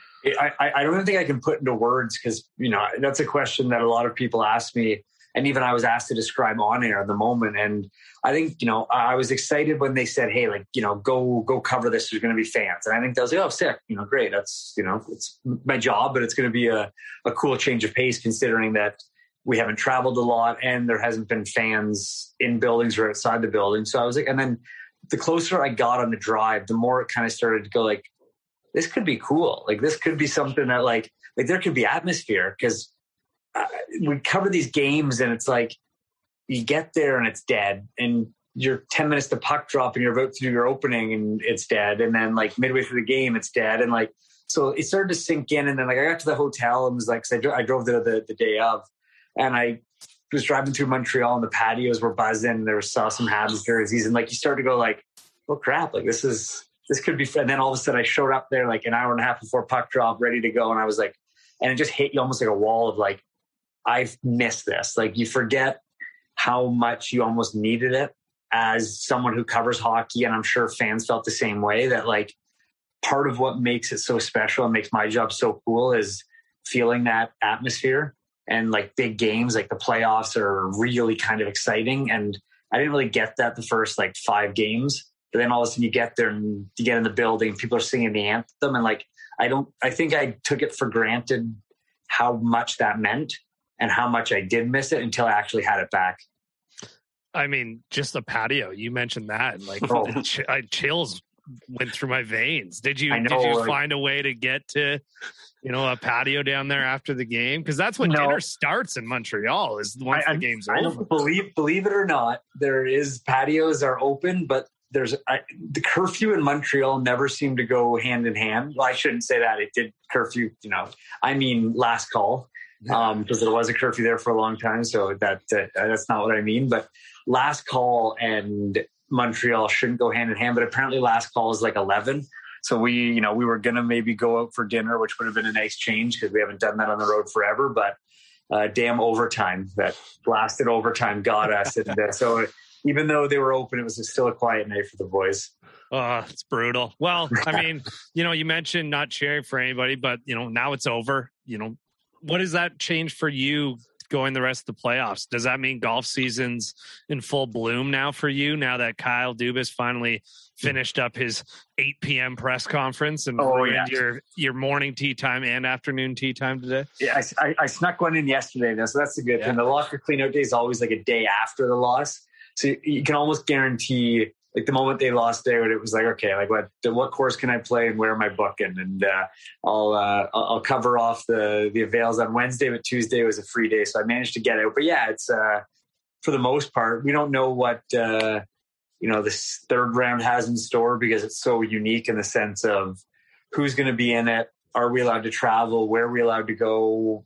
I, I don't think I can put into words, because, you know, that's a question that a lot of people ask me. And even I was asked to describe on air at the moment. And I think, you know, I was excited when they said, hey, like, you know, go, go cover this. There's going to be fans. And I think they'll say, oh, sick, you know, great. That's, you know, it's my job, but it's going to be a, a cool change of pace, considering that we haven't traveled a lot and there hasn't been fans in buildings or outside the building. So I was like, and then the closer I got on the drive, the more it kind of started to go like, this could be cool. Like, this could be something that like, like there could be atmosphere, because Uh, we cover these games and it's like you get there and it's dead, and you're ten minutes to puck drop and you're about to do your opening and it's dead, and then like midway through the game it's dead, and like so it started to sink in. And then like I got to the hotel and was like, cause I, dro- I drove there the, the day of, and I was driving through Montreal and the patios were buzzing, and there was saw some Habs jerseys, and like you start to go like, oh crap, like this is this could be fun. And then all of a sudden I showed up there like an hour and a half before puck drop, ready to go, and I was like, and it just hit you almost like a wall of like, I've missed this. Like, you forget how much you almost needed it as someone who covers hockey. And I'm sure fans felt the same way, that like part of what makes it so special and makes my job so cool is feeling that atmosphere. And like big games, like the playoffs are really kind of exciting. And I didn't really get that the first like five games, but then all of a sudden you get there and you get in the building, people are singing the anthem. And like, I don't, I think I took it for granted how much that meant and how much I did miss it until I actually had it back. I mean, just the patio, you mentioned that, and like oh. ch- I, chills went through my veins. Did you, know, did you like, find a way to get to, you know, a patio down there after the game? Cause that's when no. dinner starts in Montreal, is once I, the game's I, over. I believe, believe it or not, there is patios are open, but there's I, the curfew in Montreal never seemed to go hand in hand. Well, I shouldn't say that. It did curfew, you know, I mean, last call. Um, because there was a curfew there for a long time. So that, uh, that's not what I mean, but last call and Montreal shouldn't go hand in hand, but apparently last call is like eleven. So we, you know, we were going to maybe go out for dinner, which would have been a nice change because we haven't done that on the road forever, but uh, damn overtime, that blasted overtime got us. And uh, so even though they were open, it was still a quiet night for the boys. Oh, it's brutal. Well, I mean, you know, you mentioned not cheering for anybody, but, you know, now it's over. You know, what does that change for you going the rest of the playoffs? Does that mean golf season's in full bloom now for you, now that Kyle Dubas finally finished up his eight p.m. press conference and oh, ruined yeah. your, your morning tee time and afternoon tee time today? Yeah, I, I, I snuck one in yesterday, though, so that's a good yeah. thing. The locker cleanout day is always like a day after the loss. So you, you can almost guarantee, like the moment they lost there, it was like, okay, like what what course can I play and where am I booking? And uh, I'll uh, I'll cover off the the avails on Wednesday, but Tuesday was a free day, so I managed to get out. But yeah, it's uh, for the most part, we don't know what uh, you know this third round has in store because it's so unique in the sense of who's going to be in it, are we allowed to travel, where are we allowed to go,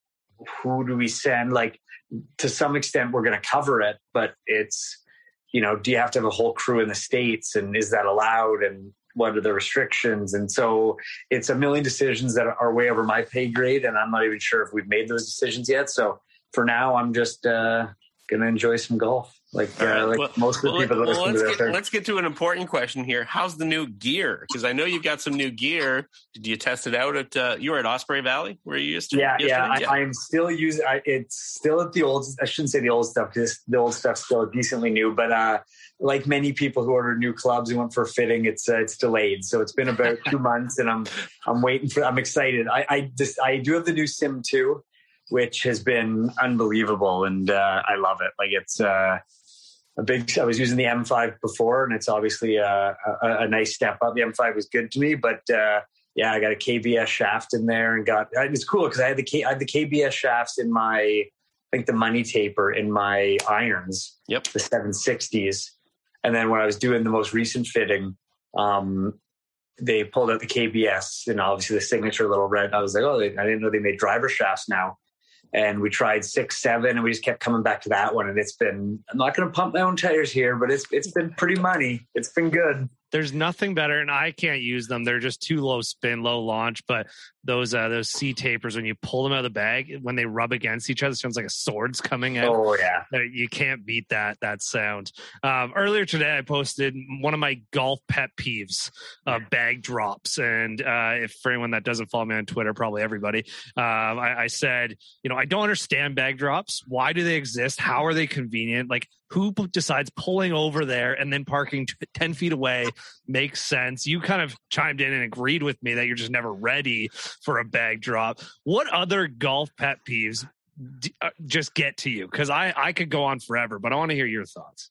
who do we send? Like to some extent, we're going to cover it, but it's you know, do you have to have a whole crew in the States and is that allowed and what are the restrictions? And so it's a million decisions that are way over my pay grade. And I'm not even sure if we've made those decisions yet. So for now, I'm just uh, going to enjoy some golf. Like, uh, right. like well, most of the well, people that well, listen let's to get, this. Let's get to an important question here. How's the new gear? Because I know you've got some new gear. Did you test it out at, uh, you were at Osprey Valley where you used to? Yeah, yeah. I, yeah. I am still using, I, it's still at the old, I shouldn't say the old stuff because the old stuff's still decently new, but uh, like many people who order new clubs who went for fitting, it's uh, it's delayed. So it's been about two months and I'm, I'm waiting for, I'm excited. I, I just, I do have the new Sim two, which has been unbelievable. And uh, I love it. Like it's, uh, A big. I was using the M five before, and it's obviously a, a, a nice step up. The M five was good to me, but uh, yeah, I got a K B S shaft in there, and got it's cool because I had the K, I had the K B S shafts in my, I think the money taper in my irons. Yep, the seven sixties, and then when I was doing the most recent fitting, um, they pulled out the K B S and obviously the signature little red. I was like, oh, they, I didn't know they made driver shafts now. And we tried six, seven, and we just kept coming back to that one. And it's been, I'm not going to pump my own tires here, but it's it's been pretty money. It's been good. There's nothing better, and I can't use them. They're just too low spin, low launch. But those uh, those C tapers, when you pull them out of the bag, when they rub against each other, it sounds like a sword's coming out. Oh yeah, you can't beat that that sound. Um, earlier today, I posted one of my golf pet peeves: uh, bag drops. And uh, if for anyone that doesn't follow me on Twitter, probably everybody, um, I, I said, you know, I don't understand bag drops. Why do they exist? How are they convenient? Like, who decides pulling over there and then parking ten feet away makes sense? You kind of chimed in and agreed with me that you're just never ready for a bag drop. What other golf pet peeves d- uh, just get to you? Because I, I could go on forever, but I want to hear your thoughts.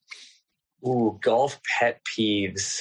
Ooh, golf pet peeves.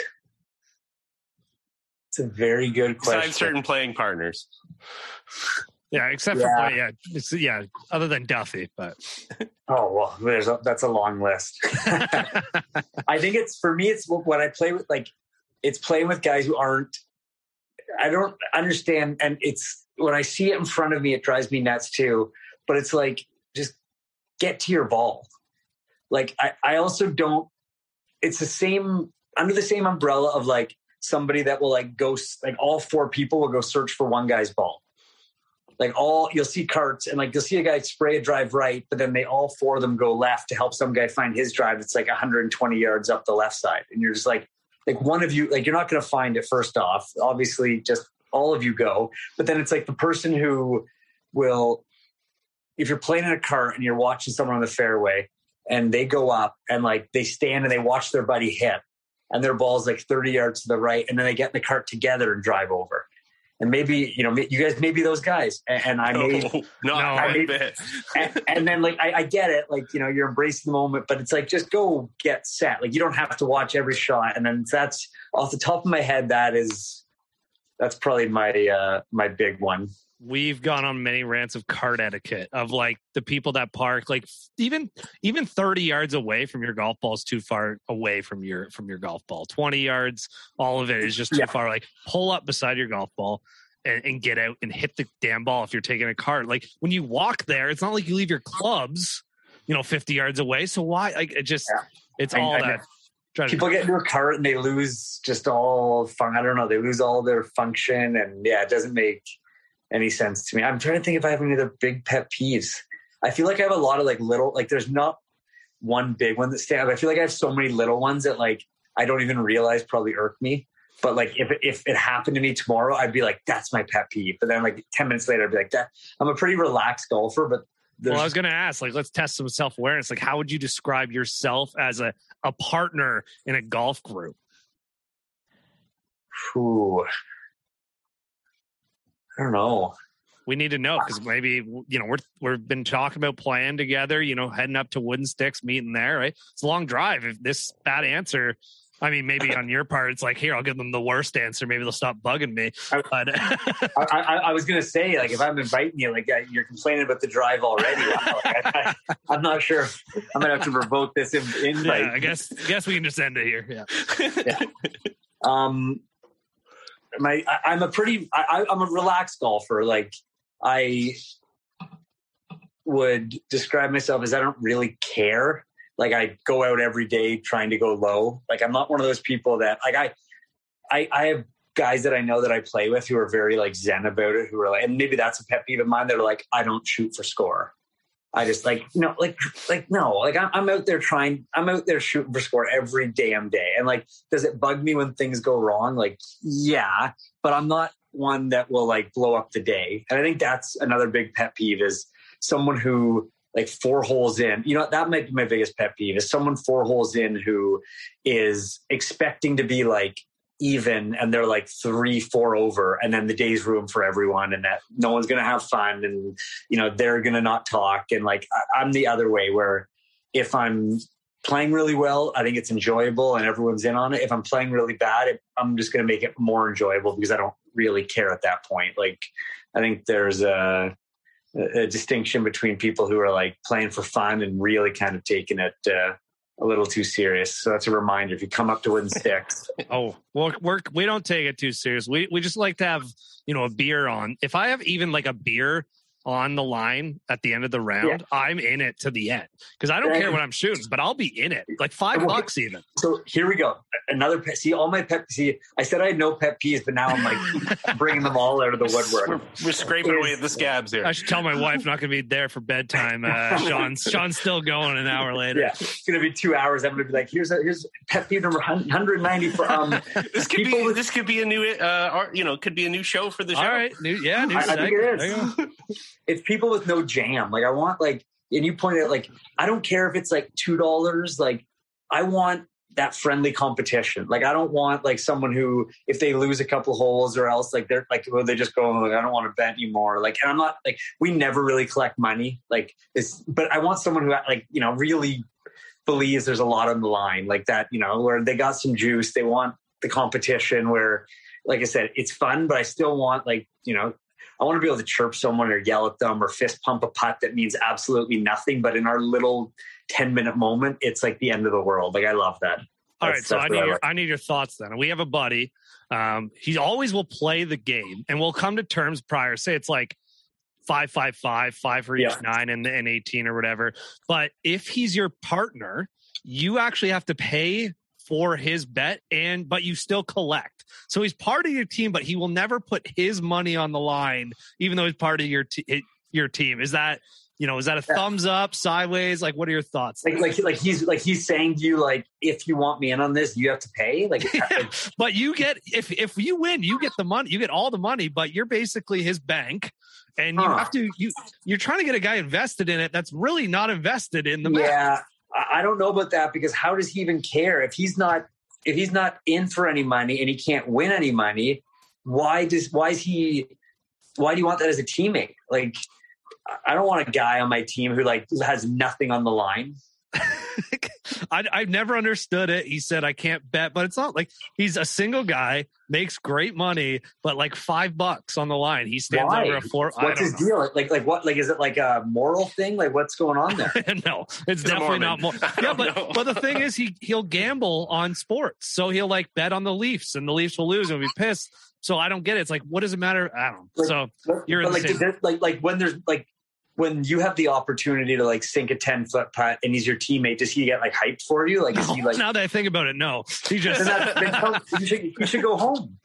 It's a very good question. Besides certain playing partners. Yeah, except yeah. for yeah, it's, yeah. Other than Duffy, but oh well, there's a, that's a long list. I think it's for me. It's when I play with like, it's playing with guys who aren't. I don't understand, and it's when I see it in front of me, it drives me nuts too. But it's like, just get to your ball. Like I, I also don't. It's the same under the same umbrella of like somebody that will like go like all four people will go search for one guy's ball. Like all, you'll see carts and like you'll see a guy spray a drive right, but then they all four of them go left to help some guy find his drive. It's like one hundred twenty yards up the left side. And you're just like, like one of you, like you're not going to find it first off. Obviously, just all of you go. But then it's like the person who will, if you're playing in a cart and you're watching someone on the fairway and they go up and like they stand and they watch their buddy hit and their ball's like thirty yards to the right. And then they get in the cart together and drive over. And maybe, you know, you guys may be those guys. And I may, no, no, I may and, and then like, I, I get it. Like, you know, you're embracing the moment, but it's like, just go get set. Like you don't have to watch every shot. And then that's off the top of my head. That is, that's probably my, uh, my big one. We've gone on many rants of cart etiquette of like the people that park, like even, even thirty yards away from your golf ball is too far away from your, from your golf ball. twenty yards, all of it is just too yeah. far. Like pull up beside your golf ball and, and get out and hit the damn ball. If you're taking a cart, like when you walk there, it's not like you leave your clubs, you know, fifty yards away. So why, like it just, yeah. it's I, all I that. People get into a cart and they lose just all fun. I don't know. They lose all their function and yeah, it doesn't make any sense to me. I'm trying to think if I have any other big pet peeves. I feel like I have a lot of like little, like there's not one big one that stands out. I feel like I have so many little ones that like I don't even realize probably irk me. But like if if it happened to me tomorrow, I'd be like, that's my pet peeve. But then like ten minutes later, I'd be like, that. I'm a pretty relaxed golfer, but well, I was going to ask, like, let's test some self-awareness. Like, how would you describe yourself as a, a partner in a golf group? Ooh. I don't know. We need to know because maybe, you know, we're, we've been talking about playing together, you know, heading up to Wooden Sticks, meeting there, right? It's a long drive. If this bad answer, I mean, maybe on your part, it's like, here, I'll give them the worst answer. Maybe they'll stop bugging me. But I, I, I was going to say, like, if I'm inviting you, like, you're complaining about the drive already. Wow. Like, I, I, I'm not sure. If I'm going to have to revoke this invite. Yeah, I guess, I guess we can just end it here. Yeah. yeah. Um, my, I, I'm a pretty, I, I'm a relaxed golfer. Like, I would describe myself as I don't really care. Like I go out every day trying to go low. Like I'm not one of those people that like I, I, I have guys that I know that I play with who are very like zen about it. Who are like, and maybe that's a pet peeve of mine. They're like, I don't shoot for score. I just like no, like like no, like I'm, I'm out there trying. I'm out there shooting for score every damn day. And like, does it bug me when things go wrong? Like, yeah, but I'm not one that will like blow up the day. And I think that's another big pet peeve is someone who like four holes in, you know, that might be my biggest pet peeve is someone four holes in who is expecting to be like even and they're like three, four over and then the day's ruined for everyone and that no one's going to have fun and, you know, they're going to not talk. And like, I, I'm the other way where if I'm playing really well, I think it's enjoyable and everyone's in on it. If I'm playing really bad, it, I'm just going to make it more enjoyable because I don't really care at that point. Like, I think there's a, a distinction between people who are like playing for fun and really kind of taking it uh, a little too serious. So that's a reminder. If you come up to Wooden Sticks. oh, well, we're, we don't take it too serious. We we just like to have, you know, a beer on. If I have even like a beer on the line at the end of the round, yeah. I'm in it to the end because I don't yeah. care what I'm shooting, but I'll be in it like five well, bucks even. So here we go. Another pet. See, all my pet. See, I said I had no pet peeves, but now I'm like bringing them all out of the woodwork. We're, we're scraping away at the scabs here. I should tell my wife not going to be there for bedtime. Uh, Sean's Sean's still going an hour later. Yeah, it's going to be two hours. I'm going to be like, here's a, here's pet peeve number one hundred ninety for um. this could be with, this could be a new uh, art, you know, could be a new show for the show. All right, new yeah, new I, I think it is. It's people with no jam. Like I want like, and you pointed out like, I don't care if it's like two dollars. Like I want that friendly competition. Like I don't want like someone who, if they lose a couple holes or else like they're like, well, they just go, like, I don't want to bet anymore. Like, and I'm not like, we never really collect money. Like this, but I want someone who like, you know, really believes there's a lot on the line like that, you know, where they got some juice. They want the competition where, like I said, it's fun, but I still want like, you know, I want to be able to chirp someone or yell at them or fist pump a putt that means absolutely nothing. But in our little ten minute moment, it's like the end of the world. Like I love that. All that's, right. So I need, I, your, like. I need your thoughts then. We have a buddy. Um, he always will play the game and we'll come to terms prior. Say it's like five, five, five, five for each yeah. nine and, and eighteen or whatever. But if he's your partner, you actually have to pay for his bet and but you still collect. So he's part of your team, but he will never put his money on the line, even though he's part of your t- your team. Is that, you know, is that a yeah. thumbs up, sideways? Like, what are your thoughts? Like, like, like he's like he's saying to you, like, if you want me in on this, you have to pay. Like, yeah, like but you get if if you win, you get the money, you get all the money, but you're basically his bank. And you huh. have to you you're trying to get a guy invested in it that's really not invested in the match. Yeah. I don't know about that because how does he even care if he's not if he's not in for any money and he can't win any money? Why does why is he why do you want that as a teammate? Like, I don't want a guy on my team who like has nothing on the line. I, I've never understood it. He said, I can't bet, but it's not like he's a single guy, makes great money, but like five bucks on the line. He stands Why? over a four. What's his know. deal? Like, like what? Like, is it like a moral thing? Like, what's going on there? No, it's He's definitely not more. Yeah, but know. but the thing is, he he'll gamble on sports, so he'll like bet on the Leafs, and the Leafs will lose and be pissed. So I don't get it. It's like, what does it matter? I don't know. Like, so but, you're but in like, the same. like, like when there's like. when you have the opportunity to like sink a ten foot putt and he's your teammate, does he get like hyped for you? Like, no, is he like, now that I think about it, no, he just, then that, then tell, you, should, you should go home.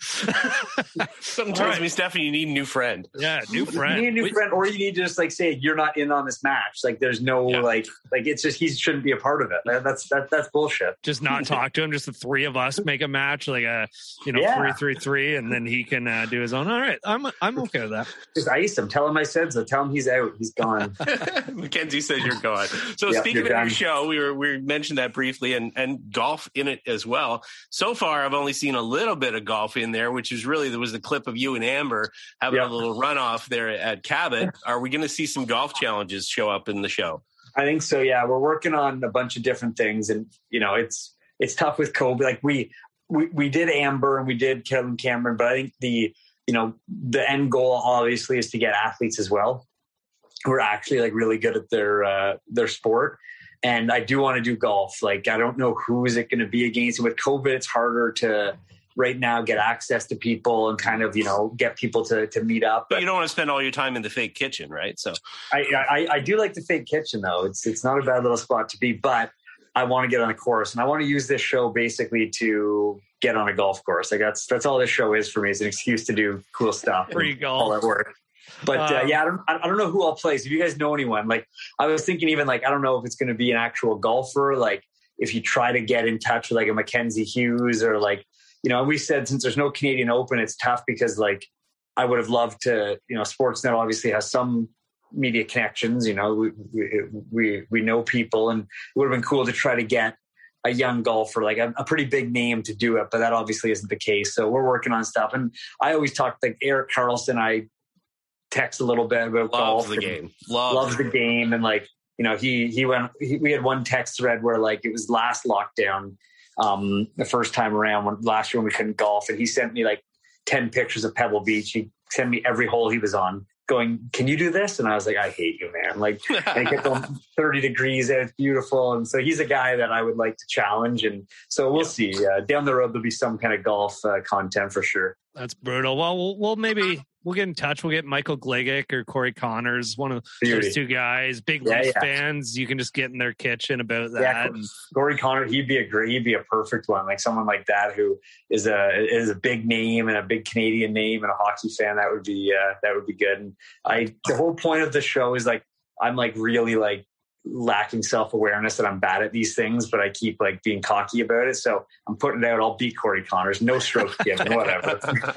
Something tells right. me, Stephanie, you need a new friend. Yeah, new friend. You need a new We, friend, or you need to just like say you're not in on this match. Like, there's no Yeah. like, like it's just he shouldn't be a part of it. That, that's that, that's bullshit. just not talk to him. Just the three of us make a match, like a you know Yeah. three three three, and then he can uh, do his own. All right, I'm I'm okay with that. Just ice him. Tell him I said so. Tell him he's out. He's gone. Mackenzie says you're gone. So Yep, speaking you're of your done. show, we were we mentioned that briefly, and and golf in it as well. So far, I've only seen a little bit of golf in there, which is really there was the clip of you and Amber having Yep. a little runoff there at Cabot. Are we going to see some golf challenges show up in the show? I think so. Yeah, we're working on a bunch of different things, and you know, it's it's tough with COVID. Like we we we did Amber and we did Carolyn Cameron, but I think the you know the end goal obviously is to get athletes as well who are actually like really good at their uh, their sport. And I do want to do golf. Like I don't know who is it going to be against. With COVID, it's harder to right now get access to people and kind of you know get people to to meet up. But you don't want to spend all your time in the fake kitchen, right? So I, I, I do like the fake kitchen though. It's it's not a bad little spot to be, but I want to get on a course and I want to use this show basically to get on a golf course. Like that's that's all this show is for me. It's an excuse to do cool stuff. Free and golf. all that work. But uh, Um, yeah, I don't I don't know who I'll play. So if you guys know anyone, like I was thinking even like I don't know if it's going to be an actual golfer. Like if you try to get in touch with like a Mackenzie Hughes or like you know, we said since there's no Canadian Open, it's tough because like I would have loved to, you know, Sportsnet obviously has some media connections, you know, we, we, we, we know people and it would have been cool to try to get a young golfer, like a, a pretty big name to do it, but that obviously isn't the case. So we're working on stuff. And I always talk like Eric Carlson, I text a little bit about loves golf. the and game. Loves, Loves the game. And like, you know, he, he went, he, we had one text thread where like it was last lockdown. Um, the first time around when last year when we couldn't golf and he sent me like ten pictures of Pebble Beach. He sent me every hole he was on going, can you do this? And I was like, I hate you, man. Like and it kept going thirty degrees and it's beautiful. And so he's a guy that I would like to challenge. And so we'll yeah. see uh, down the road, there'll be some kind of golf uh, content for sure. That's brutal. Well, we'll, we'll maybe we'll get in touch. We'll get Michael Gligic or Corey Connors, one of Beauty. those two guys, big Yeah, Leafs yeah. fans. You can just get in their kitchen about that. Yeah, and, Corey Connor, he'd be a great, he'd be a perfect one. Like someone like that who is a is a big name and a big Canadian name and a hockey fan. That would be uh, that would be good. And I, the whole point of the show is like I'm like really like lacking self awareness that I'm bad at these things, but I keep like being cocky about it. So I'm putting it out. I'll beat Corey Connors, no strokes given, whatever.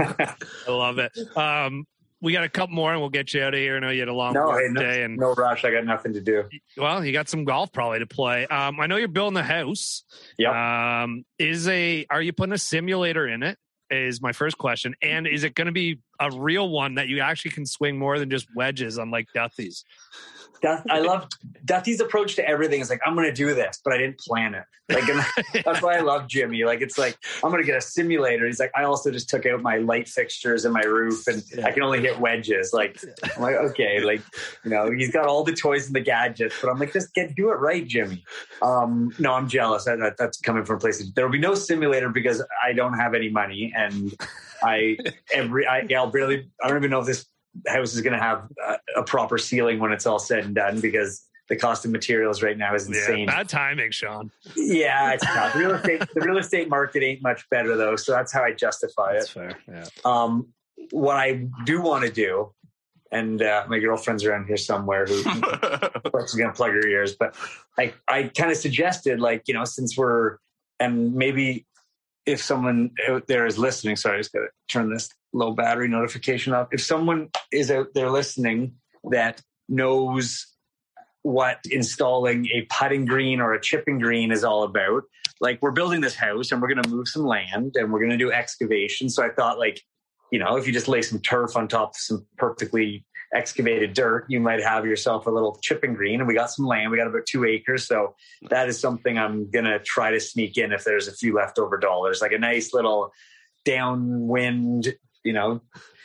I love it. Um, we got a couple more and we'll get you out of here. I know you had a long no, work hey, no, day and no rush. I got nothing to do. well, you got some golf probably to play. Um, I know you're building a house. Yep. Um, is a, are you putting a simulator in it? Is my first question. And is it going to be a real one that you actually can swing more than just wedges unlike Duthie's? Duth, I love Duthie's approach to everything. Is like, I'm going to do this, but I didn't plan it. Like, and that's why I love Jimmy. Like, it's like, I'm going to get a simulator. He's like, I also just took out my light fixtures and my roof and Yeah. I can only hit wedges. Like, I'm like, okay, like, you know, he's got all the toys and the gadgets, but I'm like, just get, do it right, Jimmy. Um, no, I'm jealous. That, that, that's coming from places. There will be no simulator because I don't have any money. And I, every, I, I'll barely, I don't even know if this house is going to have a, a proper ceiling when it's all said and done because the cost of materials right now is insane. Yeah, bad timing, Sean. Yeah, it's tough. Real estate, the real estate market ain't much better though, so that's how I justify That's it. fair. Yeah. Um, what I do want to do, and uh, my girlfriend's around here somewhere who she's going to plug her ears, but I, I kind of suggested, like, you know, since we're, and maybe if someone out there is listening, sorry, I just got to turn this low battery notification off. If someone is out there listening that knows what installing a putting green or a chipping green is all about, like we're building this house and we're going to move some land and we're going to do excavation. So I thought, like, you know, if you just lay some turf on top of some perfectly excavated dirt, you might have yourself a little chipping green. And we got some land. We got about two acres. So that is something I'm going to try to sneak in if there's a few leftover dollars, like a nice little downwind, you know,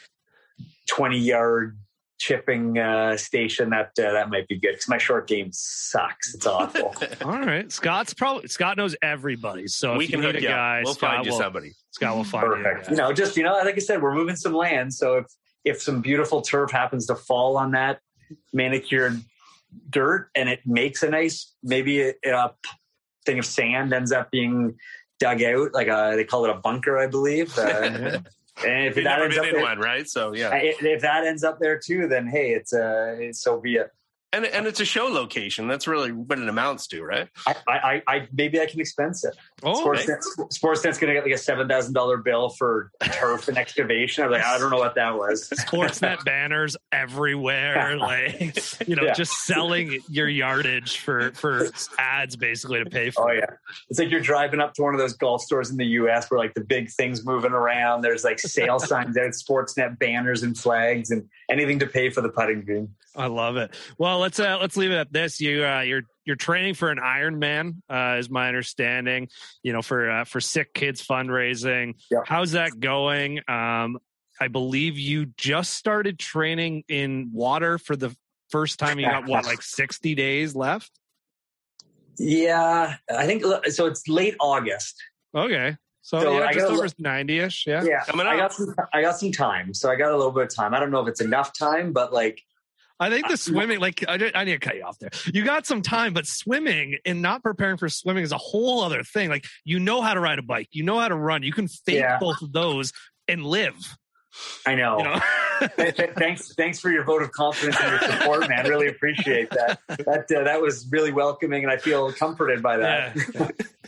twenty yard chipping uh, station. That uh, that might be good because my short game sucks. It's awful. All right. Scott's probably, Scott knows everybody. So we if can you need hook a you guy, up. We'll Scott find you will, somebody. Scott will find Perfect. you. You know, just, you know, like I said, we're moving some land. So if, if some beautiful turf happens to fall on that manicured dirt, and it makes a nice, maybe a, a thing of sand ends up being dug out, like a, they call it a bunker, I believe. Uh, and if You've that never ends been up in there, one, right? So yeah, if, if that ends up there too, then hey, it's uh, so be it. and and it's a show location. That's really what it amounts to, right? I, I, I maybe I can expense it. Oh, Sportsnet, Sportsnet's going to get like a seven thousand dollar bill for turf and excavation. I'm like, I don't know what that was. Sportsnet banners everywhere, like you know, Yeah. just selling your yardage for for ads, basically to pay for. Oh yeah, it's like you're driving up to one of those golf stores in the U S where like the big things moving around. There's like sale signs out, Sportsnet banners and flags, and anything to pay for the putting green. I love it. Well, let's uh, let's leave it at this. You uh, you're you're training for an Ironman, uh, is my understanding. You know, for uh, for Sick Kids fundraising. Yeah. How's that going? Um, I believe you just started training in water for the first time. You got what, like sixty days left? Yeah, I think so. It's late August. Okay, so, So yeah, I just gotta over look- ninety-ish. Yeah. Yeah, Coming I up. got some. I got some time, so I got a little bit of time. I don't know if it's enough time, but like, I think the swimming, like, I, did- I need to cut you off there. You got some time, but swimming and not preparing for swimming is a whole other thing. Like, you know how to ride a bike, you know how to run, you can fake Yeah. both of those and live. I know. You know, Th- th- thanks, thanks for your vote of confidence and your support, man. Really appreciate that. That uh, that was really welcoming, and I feel comforted by that. yeah.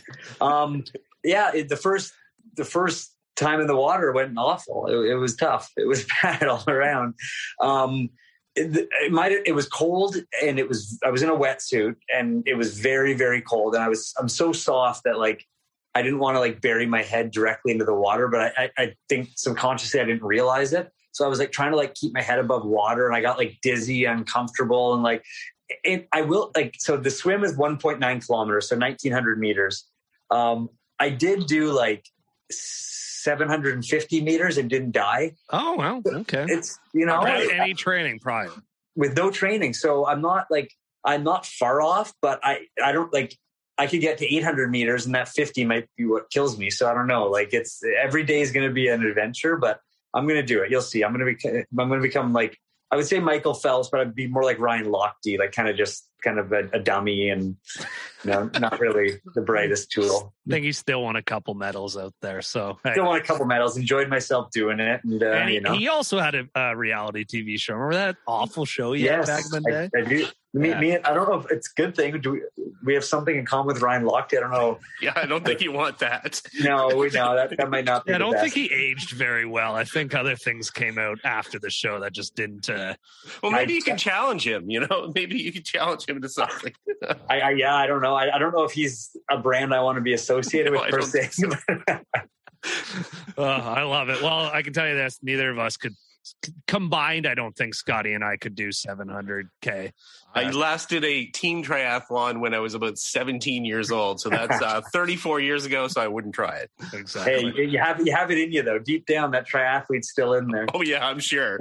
um, yeah, it, the first the first time in the water went awful. It, it was tough. It was bad all around. Um, it, it might it was cold, and it was I was in a wetsuit, and it was very very cold, and I was I'm so soft that like I didn't want to like bury my head directly into the water, but I, I, I think subconsciously I didn't realize it. So I was like trying to like keep my head above water, and I got like dizzy, uncomfortable, and like it, I will like so the swim is one point nine kilometers, so nineteen hundred meters. Um, I did do like seven hundred fifty meters and didn't die. Oh, well, okay. It's you know Without any training prior. with no training, so I'm not like I'm not far off, but I I don't like. I could get to eight hundred meters, and that fifty might be what kills me. So I don't know. Like it's every day is going to be an adventure, but I'm going to do it. You'll see. I'm going to be. I'm going to become like I would say Michael Phelps, but I'd be more like Ryan Lochte, like kind of just kind of a, a dummy and you know not really the brightest tool. I think you still won a couple medals out there. So hey. Still won a couple medals. Enjoyed myself doing it, and, uh, And he, you know. he also had a uh, reality T V show. Remember that awful show he Yes, had back in the day? I, I do. Me, Yeah. me, I don't know if it's a good thing. Do we, we have something in common with Ryan Lochte? I don't know. Yeah, I don't think you want that. No, we no, that, that might not be. Yeah, I the don't best. think he aged very well. I think other things came out after the show that just didn't. Uh, Well, maybe I- you can challenge him. You know, maybe you can challenge him to something. I, I yeah, I don't know. I, I don't know if he's a brand I want to be associated No, with I per don't se. think oh, I love it. Well, I can tell you this: neither of us could combined. I don't think Scotty and I could do seven hundred K. I last did a team triathlon when I was about seventeen years old. So that's uh, thirty-four years ago. So I wouldn't try it. Exactly. Hey, you have you have it in you though. Deep down, that triathlete's still in there. Oh, yeah, I'm sure.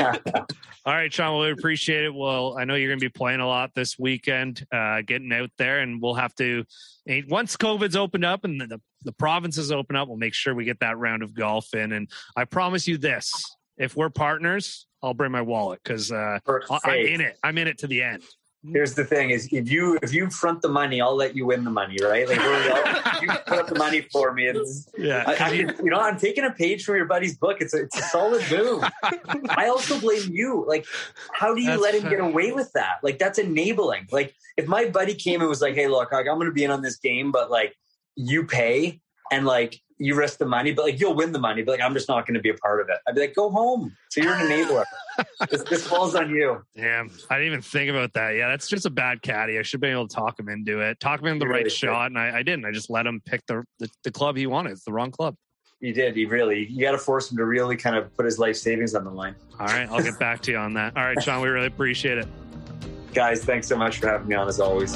All right, Sean, well, we appreciate it. Well, I know you're going to be playing a lot this weekend, uh, getting out there, and we'll have to, once COVID's opened up and the, the provinces open up, we'll make sure we get that round of golf in. And I promise you this, if we're partners, I'll bring my wallet because uh, I'm in it. I'm in it to the end. Here's the thing: is if you if you front the money, I'll let you win the money, right? Like we're, you put up the money for me. It's, Yeah, I, I, you know, I'm taking a page from your buddy's book. It's a, it's a solid move. I also blame you. Like, how do you That's let him fair. get away with that? Like, that's enabling. Like, if my buddy came and was like, "Hey, look, like, I'm going to be in on this game, but like, you pay and like you risk the money, but like you'll win the money, but like I'm just not going to be a part of it." I'd be like, "Go home." So you're an enabler. this, this falls on you. Damn, I didn't even think about that. Yeah, that's just a bad caddy. I should have been able to talk him into it, talk him into the You right really shot, and I, I didn't. I just let him pick the, the the club he wanted. It's the wrong club. You did. You really. You got to force him to really kind of put his life savings on the line. All right, I'll get back to you on that. All right, Sean, we really appreciate it. Guys, thanks so much for having me on as always.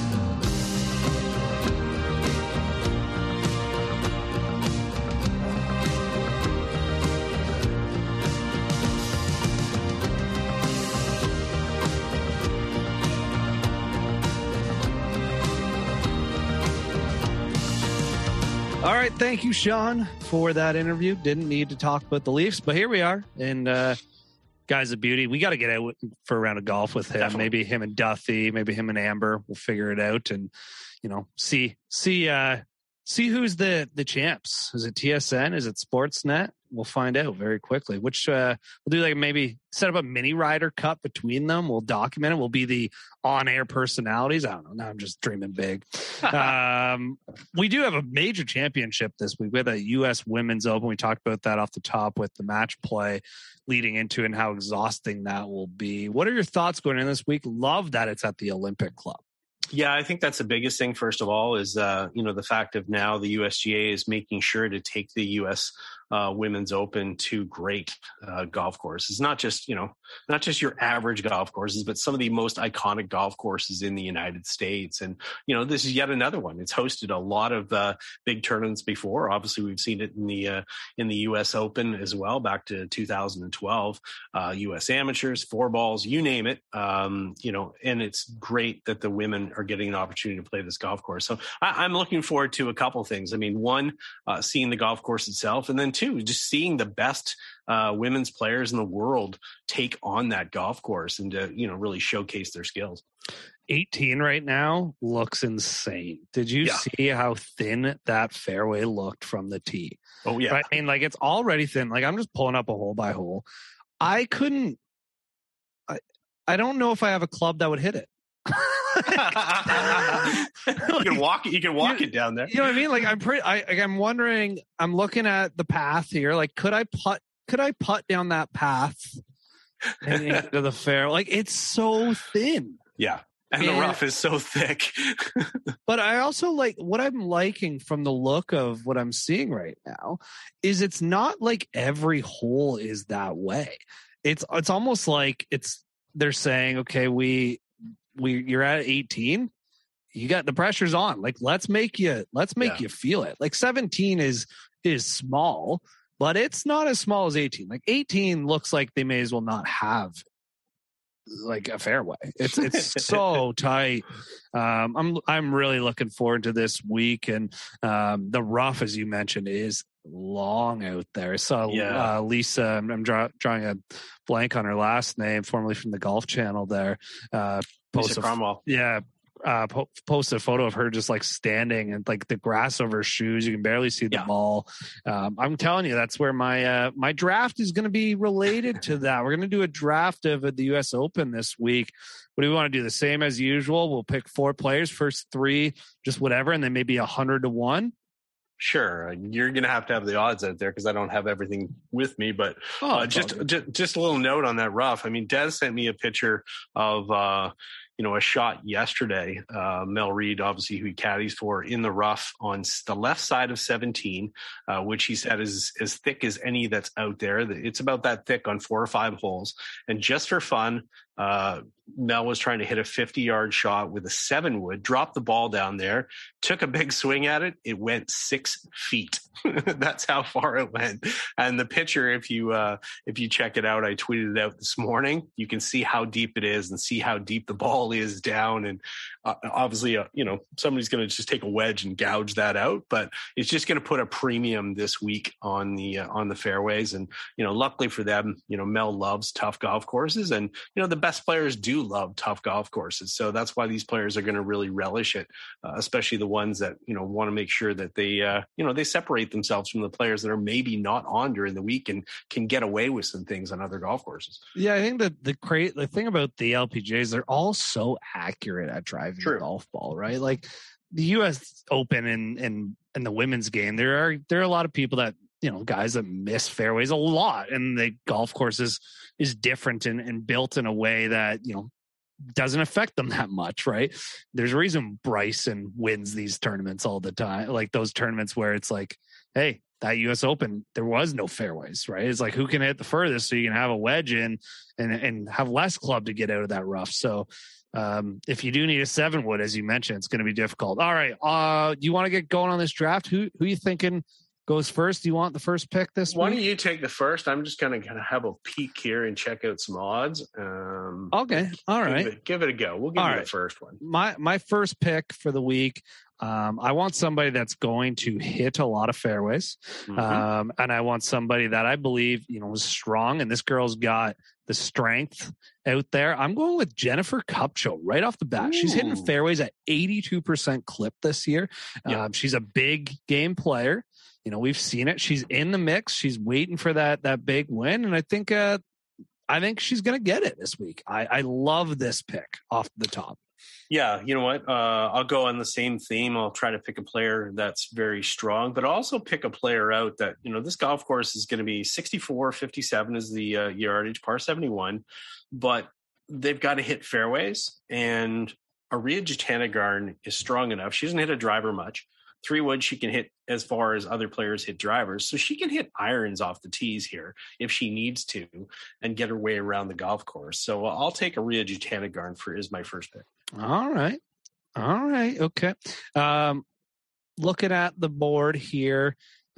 All right, thank you, Sean, for that interview. Didn't need to talk about the Leafs, but here we are. And uh, guy's a beauty. We got to get out for a round of golf with him. Definitely. Maybe him and Duffy, maybe him and Amber. We'll figure it out and, you know, see, see, uh, see who's the, the champs. Is it T S N? Is it Sportsnet? We'll find out very quickly, which uh, we'll do like maybe set up a mini Ryder Cup between them. We'll document it. We'll be the on-air personalities. I don't know. Now I'm just dreaming big. um, we do have a major championship this week. We have a U S Women's Open. We talked about that off the top with the match play leading into it and how exhausting that will be. What are your thoughts going in this week? Love that it's at the Olympic Club. Yeah, I think that's the biggest thing, first of all, is, uh, you know, the fact of now the U S G A is making sure to take the U S uh, Women's Open to great uh, golf courses. Not just, you know, not just your average golf courses, but some of the most iconic golf courses in the United States. And, you know, this is yet another one. It's hosted a lot of uh, big tournaments before. Obviously, we've seen it in the uh, in the U S Open as well, back to two thousand twelve, uh, U S Amateurs, four balls, you name it. Um, you know, and it's great that the women are getting an opportunity to play this golf course. So I, I'm looking forward to a couple things. I mean, one, uh, seeing the golf course itself, and then two, just seeing the best uh, women's players in the world take on that golf course and to, you know, really showcase their skills. eighteen right now looks insane. Did you yeah. see how thin that fairway looked from the tee? Oh yeah. I mean, like it's already thin. Like I'm just pulling up a hole by hole. I couldn't, I, I don't know if I have a club that would hit it. you can walk it. You can walk you, it down there. You know what I mean? Like I'm pretty. I, like I'm wondering. I'm looking at the path here. Like, could I putt? Could I putt down that path and into the fair? Like, it's so thin. Yeah, and, and the rough is so thick. But I also like what I'm liking from the look of what I'm seeing right now is it's not like every hole is that way. It's it's almost like it's they're saying, okay, we. We you're at eighteen, you got the pressure's on. Like let's make you let's make yeah. you feel it. Like seventeen is is small, but it's not as small as eighteen. Like eighteen looks like they may as well not have like a fairway. It's it's so tight. Um, I'm I'm really looking forward to this week, and um, the rough, as you mentioned, is long out there. I saw yeah. uh, Lisa. I'm, I'm draw, drawing a blank on her last name, formerly from the Golf Channel. There, uh, post Lisa Cromwell. Yeah. Uh, po- post a photo of her just like standing and like the grass over her shoes. You can barely see the yeah. ball. Um, I'm telling you, that's where my uh, my draft is going to be related to that. We're going to do a draft of the U S Open this week. What do we want to do? The same as usual. We'll pick four players, first three, just whatever, and then maybe a hundred to one. Sure, you're going to have to have the odds out there because I don't have everything with me. But oh, uh, just, just just a little note on that rough. I mean, Des sent me a picture of uh, you know a shot yesterday. Uh, Mel Reid, obviously, who he caddies for, in the rough on the left side of seventeen, uh, which he said is as thick as any that's out there. It's about that thick on four or five holes. And just for fun, uh, Mel was trying to hit a fifty-yard shot with a seven wood, dropped the ball down there, took a big swing at it. It went six feet. That's how far it went. And the picture, if you uh, if you check it out, I tweeted it out this morning. You can see how deep it is and see how deep the ball is down. And uh, obviously, uh, you know, somebody's going to just take a wedge and gouge that out. But it's just going to put a premium this week on the uh, on the fairways. And you know, luckily for them, you know, Mel loves tough golf courses, and you know, the best players do love tough golf courses. So that's why these players are going to really relish it, uh, especially the ones that, you know, want to make sure that they, uh, you know, they separate themselves from the players that are maybe not on during the week and can get away with some things on other golf courses. Yeah, I think that the great the thing about the L P Gs, they're all so accurate at driving True. the golf ball, right? Like the U S Open and and and the women's game, there are there are a lot of people that, you know, guys that miss fairways a lot, and the golf course is, is different and, and built in a way that, you know, doesn't affect them that much, right? There's a reason Bryson wins these tournaments all the time, like those tournaments where it's like, hey, that U S Open, there was no fairways, right? It's like, who can hit the furthest so you can have a wedge in and, and have less club to get out of that rough. So um, if you do need a seven wood, as you mentioned, it's going to be difficult. All right. Uh, do you want to get going on this draft? Who, who are you thinking goes first? Do you want the first pick this Why week? don't you take the first? I'm just going to kind of have a peek here and check out some odds. Um, okay. All right. Give it, give it a go. We'll give All you right. the first one. My, my first pick for the week, Um, I want somebody that's going to hit a lot of fairways. Mm-hmm. Um, and I want somebody that I believe, you know, is strong. And this girl's got the strength out there. I'm going with Jennifer Kupcho right off the bat. Ooh. She's hitting fairways at eighty-two percent clip this year. Yeah. Um, she's a big game player. You know, we've seen it. She's in the mix. She's waiting for that that big win, and I think uh, I think she's going to get it this week. I, I love this pick off the top. Yeah, you know what? Uh, I'll go on the same theme. I'll try to pick a player that's very strong, but also pick a player out that, you know, this golf course is going to be sixty-four, fifty-seven is the uh, yardage, par seventy-one, but they've got to hit fairways, and Ariya Jutanugarn is strong enough. She doesn't hit a driver much. Three wood, she can hit as far as other players hit drivers. So she can hit irons off the tees here if she needs to and get her way around the golf course. So I'll take Ariya Jutanugarn for is my first pick. All right. All right. Okay. Um, looking at the board here,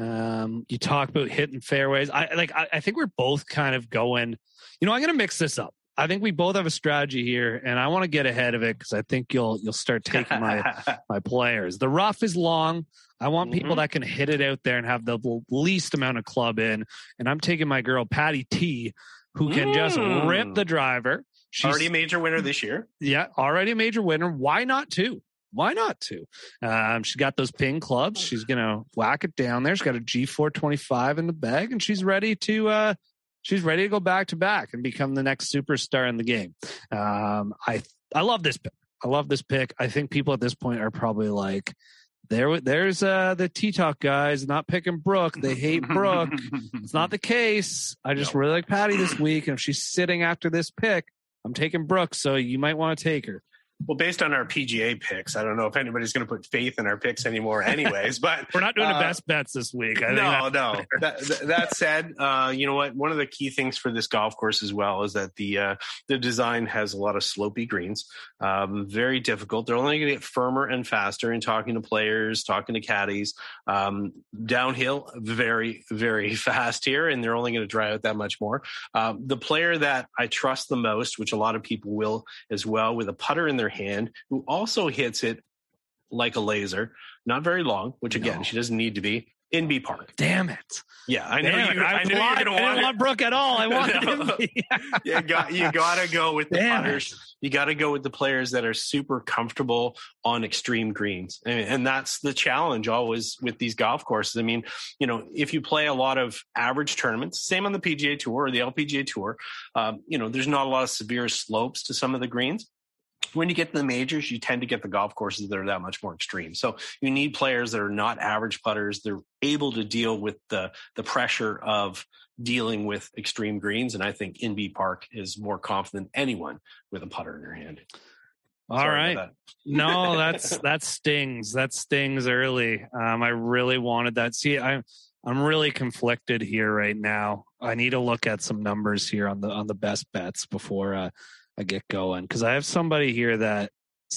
um, you talk about hitting fairways. I like, I, I think we're both kind of going, you know, I'm going to mix this up. I think we both have a strategy here, and I want to get ahead of it because I think you'll you'll start taking my my players. The rough is long. I want mm-hmm. people that can hit it out there and have the least amount of club in. And I'm taking my girl Patty T, who can mm. just rip the driver. She's already a major winner this year. Yeah, already a major winner. Why not two? Why not two? Um, she's got those ping clubs. She's gonna whack it down there. She's got a G four twenty-five in the bag, and she's ready to. Uh, She's ready to go back to back and become the next superstar in the game. Um, I I love this pick. I love this pick. I think people at this point are probably like, there. There's uh, the T-Talk guys not picking Brooke. They hate Brooke. It's not the case. I just no. really like Patty this week, and if she's sitting after this pick, I'm taking Brooke. So you might want to take her. Well, based on our P G A picks, I don't know if anybody's going to put faith in our picks anymore anyways, but we're not doing uh, the best bets this week. I no, no. That, that said, uh, you know what? One of the key things for this golf course as well is that the, uh, the design has a lot of slopey greens, um, very difficult. They're only going to get firmer and faster in talking to players, talking to caddies, um, downhill, very, very fast here. And they're only going to dry out that much more. Um, the player that I trust the most, which a lot of people will as well, with a putter in their hand, who also hits it like a laser, not very long, which again, no. she doesn't need to be, Inbee Park. Damn it. Yeah, I know Damn you, I, I knew you were going to want I didn't want Brooke at all. I wanted no. Inbee. you got you got to go with the Damn putters. It. You got to go with the players that are super comfortable on extreme greens. And, and that's the challenge always with these golf courses. I mean, you know, if you play a lot of average tournaments, same on the P G A Tour or the L P G A Tour, um, you know, there's not a lot of severe slopes to some of the greens. When you get to the majors, you tend to get the golf courses that are that much more extreme. So you need players that are not average putters. They're able to deal with the the pressure of dealing with extreme greens. And I think Inbee Park is more confident than anyone with a putter in her hand. All Sorry right. That. No, that's that stings. That stings early. Um, I really wanted that. See, I'm I'm really conflicted here right now. I need to look at some numbers here on the on the best bets before uh, I get going, because I have somebody here that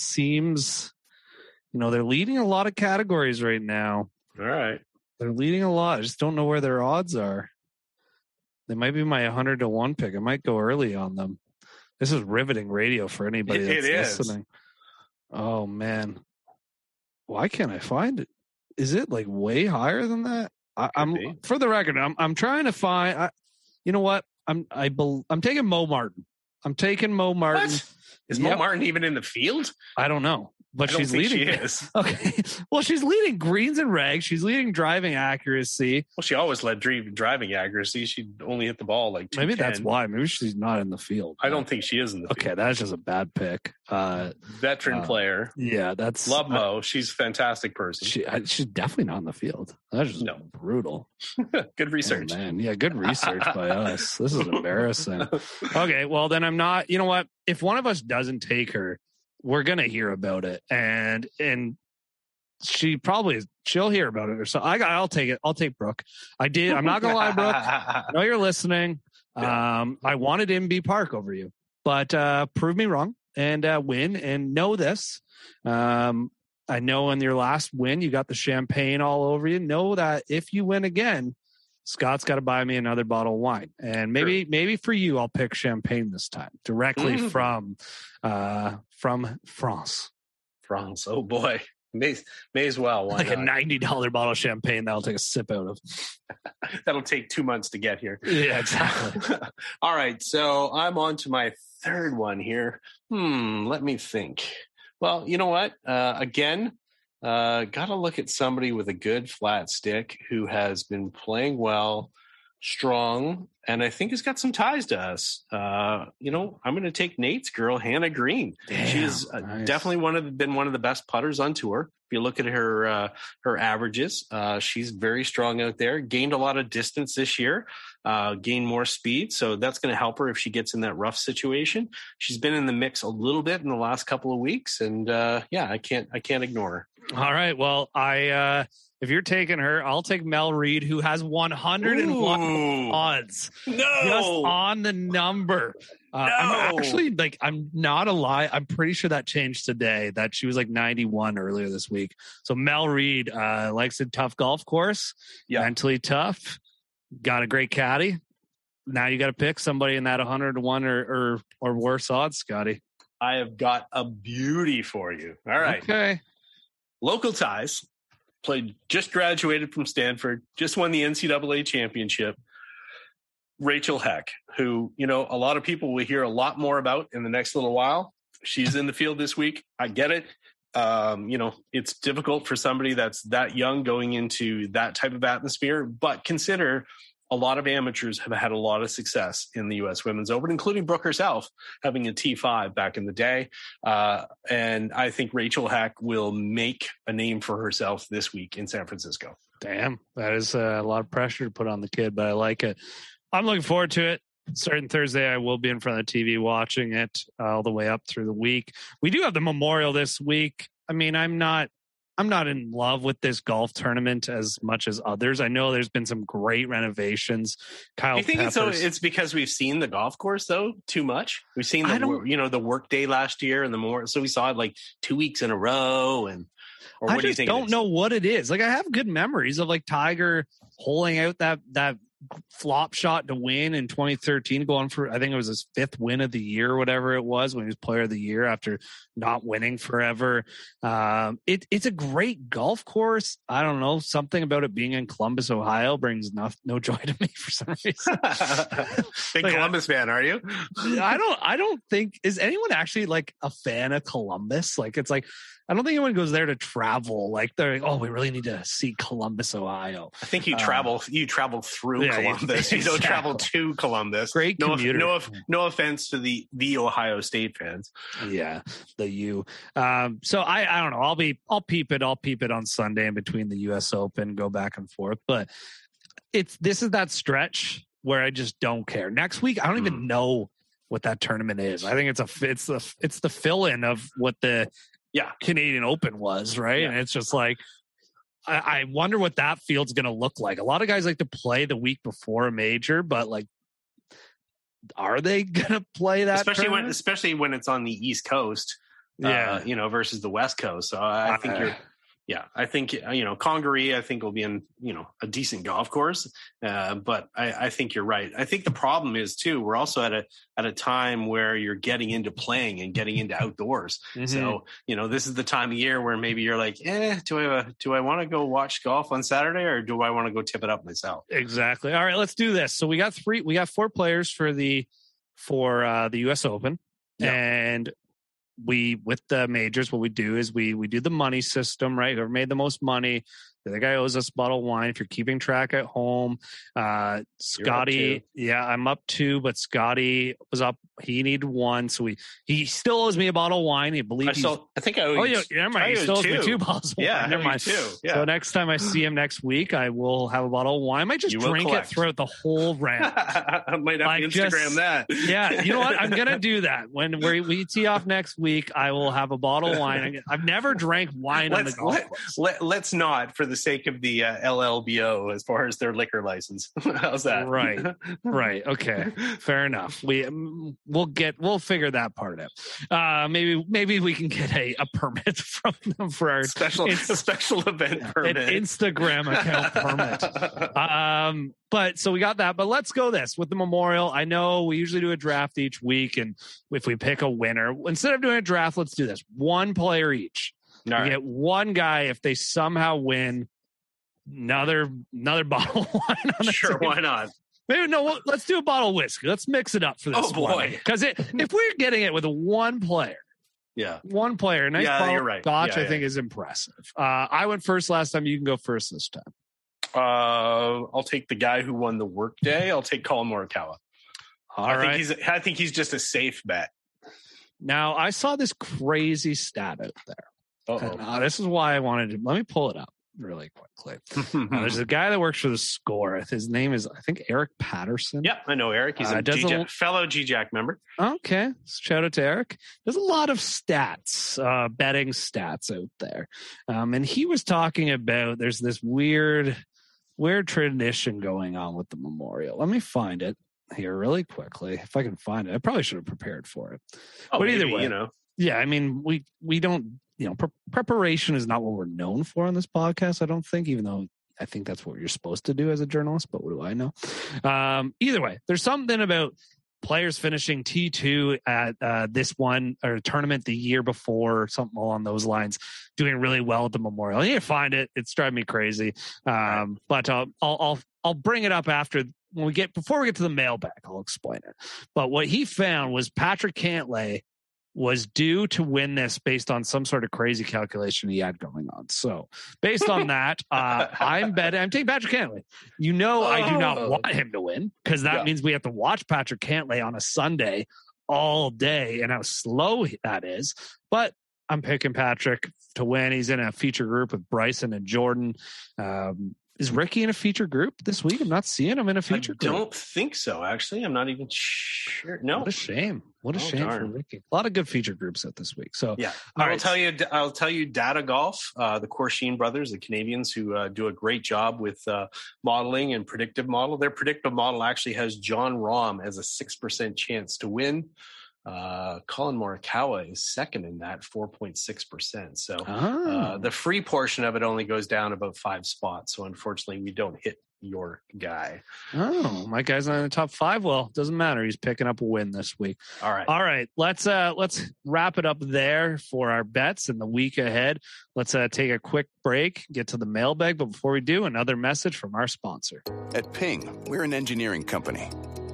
seems, you know, they're leading a lot of categories right now. All right. They're leading a lot. I just don't know where their odds are. They might be my one hundred to one pick. I might go early on them. This is riveting radio for anybody that's it is. listening. Oh, man. Why can't I find it? Is it like way higher than that? I, I'm be. For the record, I'm I'm trying to find, I, you know what? I'm, I, I'm taking Mo Martin. I'm taking Mo Martin. What? Is yep. Mo Martin even in the field? I don't know, but I she's don't think leading. She is. Okay. Well, she's leading greens and rags. She's leading driving accuracy. Well, she always led driving accuracy. She only hit the ball like two ten. Maybe that's why. Maybe she's not in the field. I don't think she is in the okay, field. Okay, that's just a bad pick. Uh, Veteran uh, player. Yeah, that's love Mo. Uh, she's a fantastic person. She, I, she's definitely not in the field. That's just no. brutal. Good research, oh, man. Yeah, good research by us. This is embarrassing. Okay, well then I'm not. You know what? If one of us doesn't take her, we're gonna hear about it, and and she probably she'll hear about it. Or so I got. I'll take it. I'll take Brooke. I did. I'm not gonna lie, Brooke. I know you're listening. Yeah. Um, I wanted Inbee Park over you, but uh, prove me wrong and uh, win. And know this. Um, I know in your last win you got the champagne all over you. Know that if you win again, Scott's got to buy me another bottle of wine, and maybe sure. maybe for you, I'll pick champagne this time directly mm. from uh, from France. France, oh boy! May, may as well. Why like not? a ninety dollars bottle of champagne that I'll take a sip out of. That'll take two months to get here. Yeah, exactly. All right. So I'm on to my third one here. Hmm. Let me think. Well, you know what? Uh, again, uh, got to look at somebody with a good flat stick who has been playing well, strong, and I think has got some ties to us. Uh, you know, I'm going to take Nate's girl, Hannah Green. Damn, She's uh, nice. definitely one of the, been one of the best putters on tour. If you look at her uh, her averages, uh, she's very strong out there. Gained a lot of distance this year, uh, gained more speed, so that's going to help her if she gets in that rough situation. She's been in the mix a little bit in the last couple of weeks, and uh, yeah, I can't I can't ignore her. All right. Well, I uh, if you're taking her, I'll take Mel Reid, who has one hundred one Ooh. odds No, just on the number. Uh, No. I'm actually like, I'm not a lie. I'm pretty sure that changed today. That she was like ninety-one earlier this week. So Mel Reid uh, likes a tough golf course, Yeah. mentally tough, got a great caddy. Now you got to pick somebody in that one hundred one or or, or worse odds, Scotty. I have got a beauty for you. All right. Okay. Local ties, played, just graduated from Stanford, just won the N C double A championship. Rachel Heck, who, you know, a lot of people will hear a lot more about in the next little while. She's in the field this week. I get it. Um, you know, it's difficult for somebody that's that young going into that type of atmosphere, but consider a lot of amateurs have had a lot of success in the U S Women's Open, including Brooke herself, having a T five back in the day. Uh, and I think Rachel Heck will make a name for herself this week in San Francisco. Damn, that is a lot of pressure to put on the kid, but I like it. I'm looking forward to it. Starting Thursday, I will be in front of the T V watching it all the way up through the week. We do have the Memorial this week. I mean, I'm not I'm not in love with this golf tournament as much as others. I know there's been some great renovations. Kyle Do you think it's, Peppers, so, it's because we've seen the golf course though too much? We've seen I the don't- you know the work day last year and the more so we saw it like two weeks in a row and or I what do you just think? it don't is? know what it is. Like I have good memories of like Tiger holding out that that flop shot to win in twenty thirteen, going for I think it was his fifth win of the year or whatever it was when he was player of the year after not winning forever. Um, it, it's a great golf course. I don't know, something about it being in Columbus, Ohio brings no, no joy to me for some reason. Big Like, Columbus fan, are you? I don't I don't think is anyone actually like a fan of Columbus? Like it's like I don't think anyone goes there to travel. Like they're like, oh, we really need to see Columbus, Ohio. I think you Uh, travel you travel through yeah, Columbus. You don't exactly. travel to Columbus. Great no, commuter. no, no offense to the the Ohio State fans. Yeah, the U. Um, so I, I don't know. I'll be, I'll peep it. I'll peep it on Sunday in between the U S Open, go back and forth. But it's this is that stretch where I just don't care. Next week, I don't even Mm. know what that tournament is. I think it's a, it's the, it's the fill in of what the Yeah. Canadian Open was, right? Yeah. And it's just like. I, I wonder what that field's going to look like. A lot of guys like to play the week before a major, but like, are they going to play that? especially when tournament? especially when it's on the East Coast. Yeah. uh, you know, versus the West Coast. So I, I think Uh, you're, yeah, I think, you know, Congaree, I think will be in, you know, a decent golf course. Uh, but I, I think you're right. I think the problem is too, we're also at a, at a time where you're getting into playing and getting into outdoors. Mhm. So, you know, this is the time of year where maybe you're like, eh, do I, do I want to go watch golf on Saturday or do I want to go tip it up myself? Exactly. All right, let's do this. So we got three, we got four players for the for uh, the U S Open, Yeah. and we with the majors, what we do is we we do the money system, right? Whoever made the most money, the other guy owes us a bottle of wine. If you're keeping track at home, uh, Scotty, yeah, I'm up two, but Scotty was up. He needed one, so we he still owes me a bottle of wine. I believe. I he's- still, I think I owe Oh you. yeah, never I mind. He owe still owes me two. two bottles of Yeah, wine. I Never owe you mind. two. Yeah. So next time I see him next week, I will have a bottle of wine. I might just You will drink it collect. throughout the whole round. I might have Like, to Instagram just- that. Yeah, you know what? I'm gonna do that when we we tee off next week. I will have a bottle of wine. I've never drank wine on the Let's golf let, course. let, let's not, for the sake of the uh, L L B O, as far as their liquor license. How's that? Right. Right. Okay. Fair enough. We um, we'll get we'll figure that part out. Uh, maybe maybe we can get a, a permit from them for our Special, It's- a special event permit. an Instagram account permit. Um, but so we got that. But let's go this with the Memorial. I know we usually do a draft each week, and if we pick a winner, instead of doing a draft, let's do this one player each. All you right. get one guy if they somehow win another another bottle of wine on the Sure, table. why not? Maybe no. Let's do a bottle of whiskey. Let's mix it up for this. Oh, boy. Because if we're getting it with one player, Yeah. one player, a nice Yeah, bottle you're of right. Scotch, Yeah, I yeah. think is impressive. Uh, I went first last time. You can go first this time. Uh, I'll take the guy who won the workday. I'll take Colin Morikawa. All I right. think he's. I think he's just a safe bet. Now I saw this crazy stat out there. And, Uh uh, this is why I wanted to. Let me pull it up really quickly. oh. Uh, there's a guy that works for the Score. His name is, I think, Eric Patterson. Yep, I know Eric. He's Uh, a doesn't- G J fellow G Jack member. Okay. Shout out to Eric. There's a lot of stats, uh, betting stats out there. Um, and he was talking about there's this weird, weird tradition going on with the Memorial. Let me find it here really quickly. If I can find it. I probably should have prepared for it. Oh, But either maybe, way. you know. Yeah. I mean, we, we don't, you know, pre- preparation is not what we're known for on this podcast, I don't think, even though I think that's what you're supposed to do as a journalist, but what do I know? Um, either way, there's something about players finishing T two at uh, this one or tournament the year before, or something along those lines, doing really well at the Memorial. I need to find it. It's driving me crazy. Um, but uh, I'll, I'll, I'll bring it up after when we get, before we get to the mailbag, I'll explain it. But what he found was Patrick Cantlay was due to win this based on some sort of crazy calculation he had going on. So based on that, uh, I'm betting, I'm taking Patrick Cantlay. You know, I do not Oh. want him to win because that Yeah. means we have to watch Patrick Cantlay on a Sunday all day and how slow that is. But I'm picking Patrick to win. He's in a feature group with Bryson and Jordan. Um, is Ricky in a feature group this week? I'm not seeing him in a I feature group. don't think so. Actually, I'm not even sure. No. What a shame. What a Oh, shame for darn. Ricky. A lot of good feature groups out this week. So Yeah, All I'll right. tell you. I'll tell you. Data Golf, uh, the Corsheen brothers, the Canadians, who uh, do a great job with uh, modeling and predictive model. Their predictive model actually has John Rahm as a six percent chance to win. Uh, Colin Morikawa is second in that, four point six percent. So Oh. uh, the free portion of it only goes down about five spots. So unfortunately, we don't hit your guy. Oh, my guy's not in the top five. Well, doesn't matter. He's picking up a win this week. All right. All right, let's uh let's wrap it up there for our bets in the week ahead. Let's uh take a quick break, get to the mailbag, but before we do, another message from our sponsor. At Ping, we're an engineering company.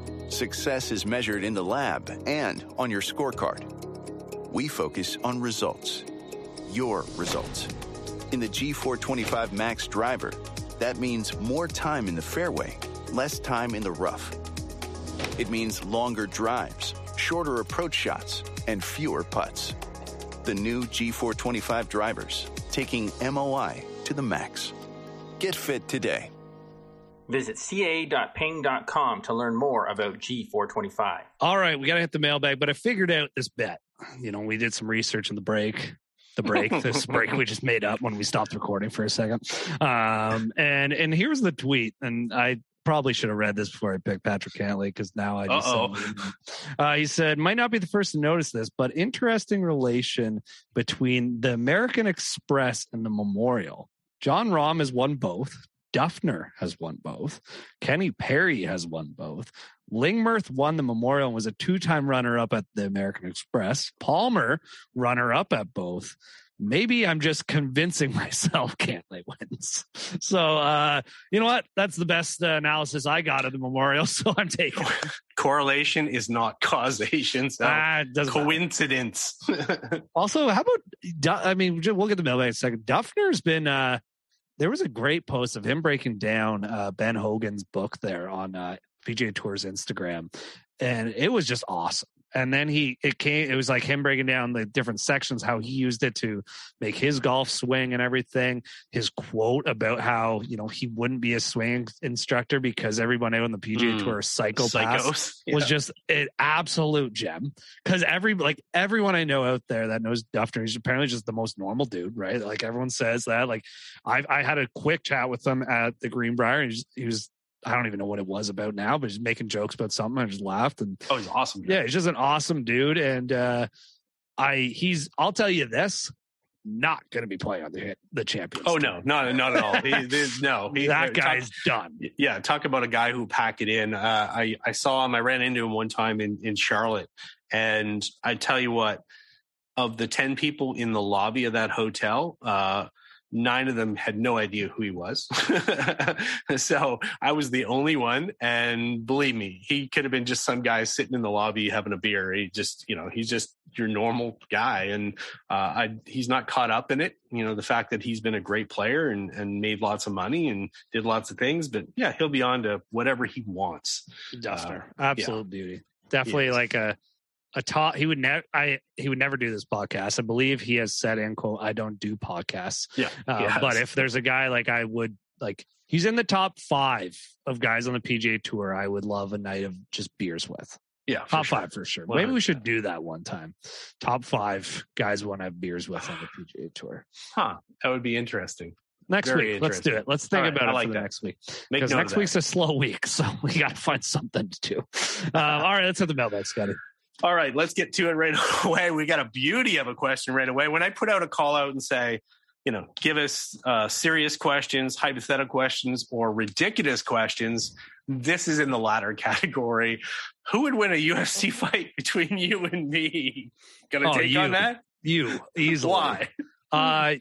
Success is measured in the lab and on your scorecard. We focus on results. Your results. In the G four twenty-five Max driver, that means more time in the fairway, less time in the rough. It means longer drives, shorter approach shots, and fewer putts. The new G four twenty-five drivers, taking M O I to the max. Get fit today. Visit c a dot ping dot com to learn more about G four twenty-five. All right, we got to hit the mailbag, but I figured out this bet. You know, we did some research in the break. The break, this break we just made up when we stopped recording for a second. Um, and and here's the tweet, and I probably should have read this before I picked Patrick Cantlay because now I just Uh-oh. uh, he said, might not be the first to notice this, but interesting relation between the American Express and the Memorial. John Rahm has won both. Duffner has won both. Kenny Perry has won both. Lingmerth won the Memorial and was a two-time runner-up at the American Express. Palmer, runner-up at both. Maybe I'm just convincing myself Cantlay wins. So, uh, you know what? That's the best uh, analysis I got of the Memorial, so I'm taking it. Correlation is not causation. So Ah, it doesn't matter. coincidence. Also, how about, Du- I mean, we'll get to the mailbag in a second. Duffner's been, uh, there was a great post of him breaking down uh, Ben Hogan's book there on uh, P G A Tour's Instagram, and it was just awesome. And then he, it came, it was like him breaking down the different sections, how he used it to make his golf swing and everything. His quote about how, you know, he wouldn't be a swing instructor because everyone out on the P G A Mm. Tour are psychopaths. Psychos. Was Yeah. just an absolute gem because every like everyone I know out there that knows Duffner, he's apparently just the most normal dude, right? Like everyone says that. Like I I had a quick chat with him at the Greenbrier, and he, just, he was I don't even know what it was about now, but he's making jokes about something. I just laughed, and Oh, he's awesome. yeah, he's just an awesome dude, and uh, I he's I'll tell you this. Not going to be playing on the the Champions. Oh Tour. no, not not at all. He, there's no. He, that talk- guy's done. Yeah, talk about a guy who packed it in. Uh, I I saw him. I ran into him one time in in Charlotte, and I tell you what, of the ten people in the lobby of that hotel, uh, nine of them had no idea who he was. So I was the only one. And believe me, he could have been just some guy sitting in the lobby having a beer. He just, you know, he's just your normal guy. And uh, I, he's not caught up in it. You know, the fact that he's been a great player and, and made lots of money and did lots of things. But yeah, he'll be on to whatever he wants. Duster. Uh, Absolute yeah. beauty. Definitely Yes. like a, a top, he would never, I, he would never do this podcast. I believe he has said, end quote, I don't do podcasts. Yeah. Uh, but if there's a guy like I would like, he's in the top five of guys on the P G A Tour I would love a night of just beers with. Yeah. Top sure. five for sure. one hundred percent. Maybe we should do that one time. Top five guys want to have beers with on the P G A Tour. Huh. That would be interesting. Next Very week, let's do it. Let's think All right, about I it like for the that. next week. Make Because note next of that. week's a slow week, so we got to find something to do. Uh, all right, let's hit the mailbag, Scotty. All right, let's get to it right away. We got a beauty of a question right away. When I put out a call out and say, you know, give us uh, serious questions, hypothetical questions, or ridiculous questions, this is in the latter category. Who would win a U F C fight between you and me? Gonna Oh, take you. on that? You easily. Why? Uh,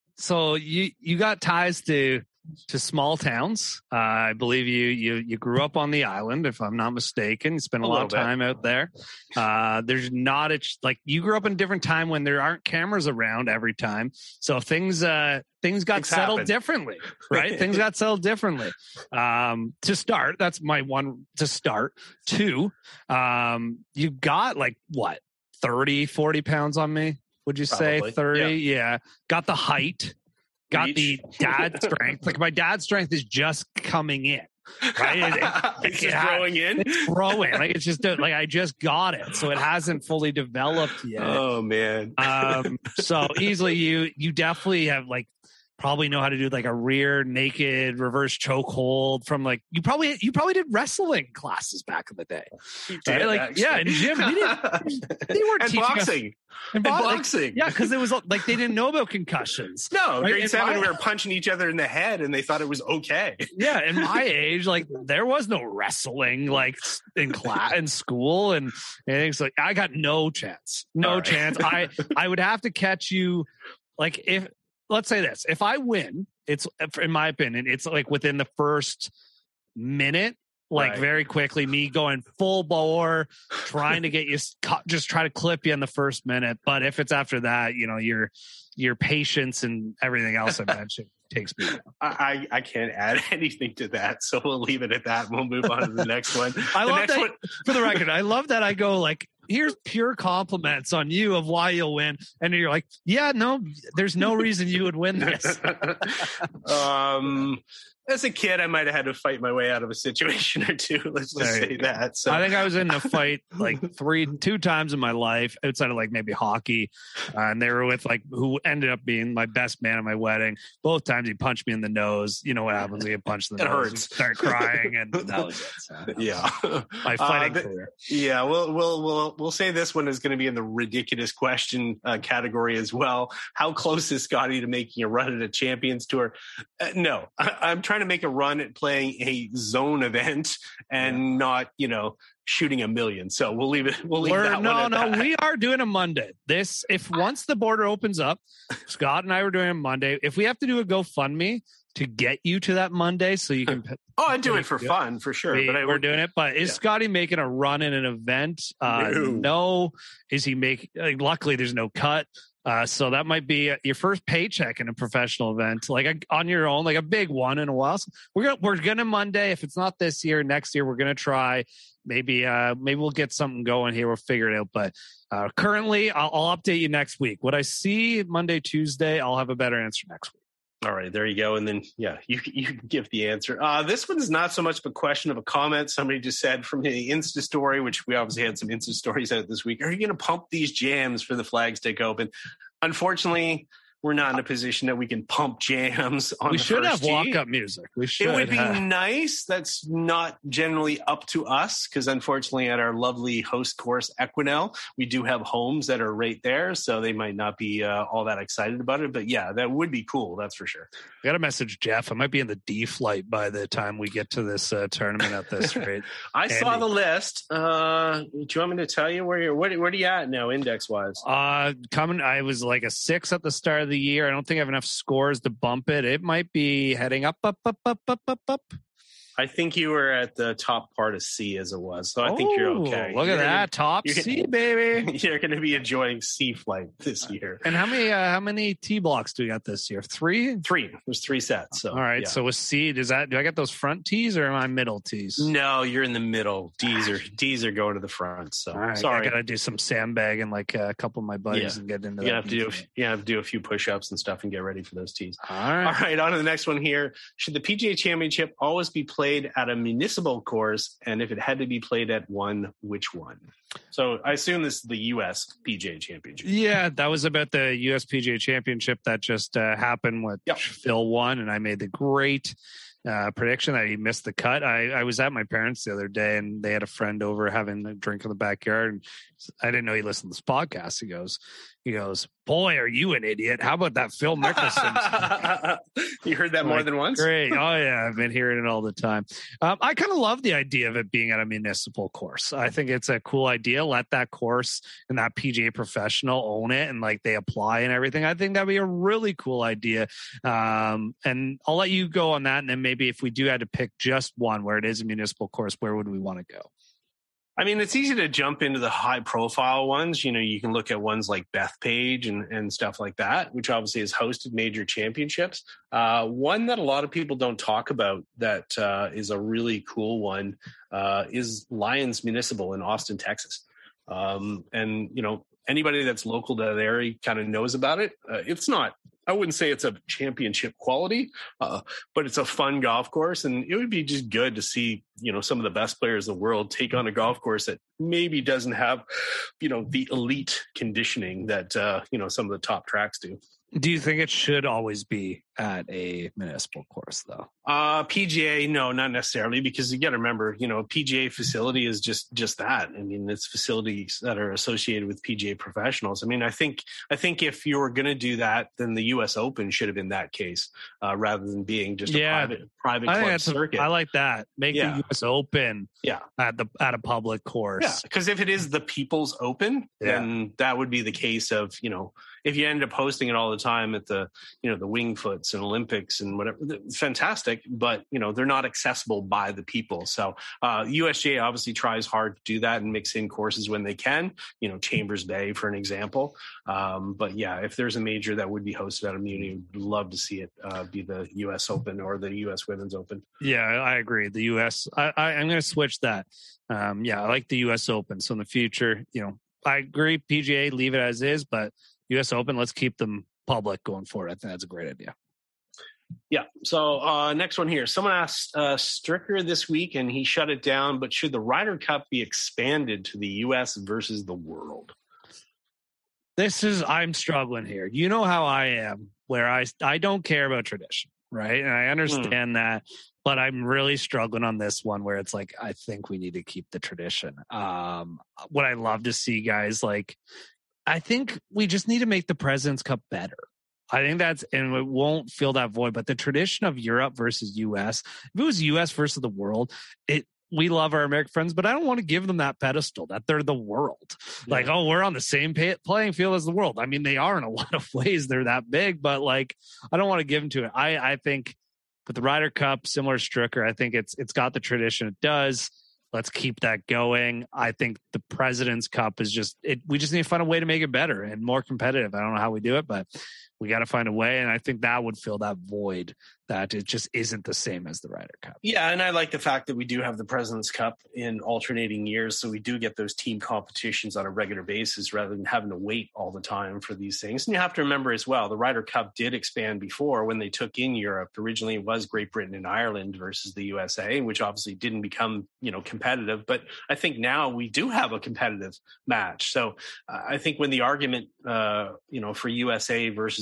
so you you got ties to to small towns. Uh, I believe you you you grew up on the island, if I'm not mistaken. You spent a, A lot of little bit. time out there. Uh, there's not a ch- like you grew up in a different time when there aren't cameras around every time, so things uh things got Things settled happen. differently, right? Things got settled differently. Um, to start, that's my one. To start, two, um, you got like what thirty, forty pounds on me. Would you say Probably, thirty? Yeah. Got the height. Got Reach. the dad strength. Like my dad's strength is just coming in. Right? It- it- It's it- just growing in. It's growing. Like it's just like I just got it. So it hasn't fully developed yet. Oh man. Um, so easily you you definitely have like probably know how to do like a rear naked reverse chokehold from like you probably you probably did wrestling classes back in the day. You Right? did, Like, actually. yeah, in gym, we didn't- they weren't and teaching us- boxing. And And bo- like, boxing. yeah, because it was like they didn't know about concussions. No, Right? grade In seven, my- we were punching each other in the head, and they thought it was okay. Yeah, in my age, like there was no wrestling like in class in school and anything. So I got no chance, no All right. chance. I I would have to catch you, like if let's say this, if I win, it's in my opinion, it's like within the first minute. Like Right. very quickly, me going full bore, trying to get you, just try to clip you in the first minute. But if it's after that, you know, your your patience and everything else I mentioned takes me down. I, I I can't add anything to that, so we'll leave it at that. We'll move on to the next one. I the love next that. one. For the record, I love that I go like, here's pure compliments on you of why you'll win. And you're like, yeah, no, there's no reason you would win this. um, as a kid, I might have had to fight my way out of a situation or two. Let's just There you say go. that. So I think I was in a fight like three, two times in my life outside of like maybe hockey. Uh, and they were with like who ended up being my best man at my wedding. Both times he punched me in the nose. You know what happens when you get punched in the It nose. hurts. You start crying and that was it. So, that was yeah, my Uh, fighting th- career. Yeah, we'll we'll we'll we'll say this one is going to be in the ridiculous question uh, category as well. How close is Scotty to making a run at a Champions Tour? Uh, no, I, I'm trying to make a run at playing a zone event and Yeah. not, you know, shooting a million. So we'll leave it. We'll leave We're- that no, one. at no, that. we are doing a Monday. This, if once the border opens up, Scott and I were doing a Monday. If we have to do a GoFundMe to get you to that Monday, so you can, Oh, I'd do it for Yeah. fun for sure. we, but I we're would. doing it. But is Yeah. Scotty making a run in an event? Uh, No. no. Is he making? Like, luckily, there's no cut. Uh, so that might be your first paycheck in a professional event, like a, on your own, like a big one in a while. So we're gonna we're gonna Monday. If it's not this year, next year we're gonna try. Maybe uh, maybe we'll get something going here. We'll figure it out. But uh, currently, I'll, I'll update you next week. What I see Monday, Tuesday, I'll have a better answer next week. All right, there you go. And then, yeah, you you can give the answer. Uh, this one's not so much of a question of a comment. Somebody just said from the Insta story, which we obviously had some Insta stories out this week. Are you going to pump these jams for the Flagstick Open? Unfortunately, we're not in a position that we can pump jams on We the should first have tee. walk-up music. We should. It would be have. nice. That's not generally up to us because unfortunately at our lovely host course, Equinel, we do have homes that are right there. So they might not be uh, all that excited about it. But yeah, that would be cool. That's for sure. I got to message Jeff. I might be in the D flight by the time we get to this uh, tournament at this rate. I Andy. saw the list. Uh, do you want me to tell you where you're, where, where are you at now index wise? Uh, coming, I was like a six at the start of the year. I don't think I have enough scores to bump it. It might be heading up, up, up, up, up, up, up. I think you were at the top part of C as it was. So I think you're okay. Look you're at gonna, that top you're C, gonna, baby. You're going to be enjoying C flight this year. And how many, uh, how many T blocks do we got this year? Three? Three. There's three sets. So all right. yeah. So with C, does that, do I get those front T's or am I middle T's? No, you're in the middle. D's are D's are going to the front. So Right, sorry. I got to do some sandbagging like uh, a couple of my buddies Yeah. and get into You that. have to do you have to do a few push-ups and stuff and get ready for those tees. All right. All right, on to the next one here. Should the P G A Championship always be played at a municipal course? And if it had to be played at one, which one? So I assume this is the U S P G A Championship. Yeah, that was about the U S P G A Championship that just uh, happened, which Yep. Phil won, and I made the great uh, prediction that he missed the cut. I, I was at my parents' the other day, and they had a friend over having a drink in the backyard, and I didn't know he listened to this podcast. He goes, he goes, boy, are you an idiot? How about that Phil Mickelson? You heard that more Like, than once? Great. Oh, yeah. I've been hearing it all the time. Um, I kind of love the idea of it being at a municipal course. I think it's a cool idea. Let that course and that P G A professional own it and like they apply and everything. I think that'd be a really cool idea. Um, and I'll let you go on that. And then maybe if we do have to pick just one where it is a municipal course, where would we want to go? I mean, it's easy to jump into the high profile ones. You know, you can look at ones like Bethpage and, and stuff like that, which obviously has hosted major championships. Uh, one that a lot of people don't talk about that uh, is a really cool one uh, is Lions Municipal in Austin, Texas. Um, and, you know, anybody that's local to that area kind of knows about it. Uh, it's not, I wouldn't say it's a championship quality, uh, but it's a fun golf course. And it would be just good to see, you know, some of the best players in the world take on a golf course that maybe doesn't have, you know, the elite conditioning that, uh, you know, some of the top tracks do. Do you think it should always be at a municipal course, though? Uh, P G A, no, not necessarily, because you got to remember, you know, a P G A facility is just just that. I mean, it's facilities that are associated with P G A professionals. I mean, I think I think if you were going to do that, then the U S Open should have been that case, uh, rather than being just a Yeah. private private I think club that's a, circuit. I like that. Make Yeah. the U S Open yeah, at the at a public course. yeah, because if it is the People's Open, Yeah. then that would be the case of, you know, if you end up hosting it all the time at the, you know, the Wingfoots and Olympics and whatever, fantastic, but, you know, they're not accessible by the people. So uh, U S G A obviously tries hard to do that and mix in courses when they can, you know, Chambers Bay, for an example. Um, but yeah, if there's a major that would be hosted at a Muni, would love to see it uh, be the U S Open or the U S Women's Open. Yeah, I agree. The U S, I, I, I'm going to switch that. Um, yeah, I like the U S Open. So in the future, you know, I agree. P G A, leave it as is, but U S Open, let's keep them public going forward. I think that's a great idea. Yeah. So uh, next one here. Someone asked uh, Stricker this week, and he shut it down. But should the Ryder Cup be expanded to the U S versus the world? This is, I'm struggling here. You know how I am, where I, I don't care about tradition, right? And I understand mm. that, but I'm really struggling on this one where it's like, I think we need to keep the tradition. Um, what I love to see, guys, like, I think we just need to make the President's Cup better. I think that's, and it won't fill that void, but the tradition of Europe versus U S, if it was U S versus the world, it, we love our American friends, but I don't want to give them that pedestal that they're the world. Yeah. Like, oh, we're on the same pay, playing field as the world. I mean, they are in a lot of ways. They're that big, but like, I don't want to give them to it. I, I think with the Ryder Cup, similar Stricker, I think it's, it's got the tradition it does. Let's keep that going. I think the President's Cup is just, it. we just need to find a way to make it better and more competitive. I don't know how we do it, but we got to find a way. And I think that would fill that void that it just isn't the same as the Ryder Cup. Yeah, and I like the fact that we do have the President's Cup in alternating years, so we do get those team competitions on a regular basis rather than having to wait all the time for these things. And you have to remember as well, the Ryder Cup did expand before when they took in Europe. Originally, it was Great Britain and Ireland versus the U S A, which obviously didn't become, you know, competitive. But I think now we do have a competitive match. So uh, I think when the argument, uh, you know, for U S A versus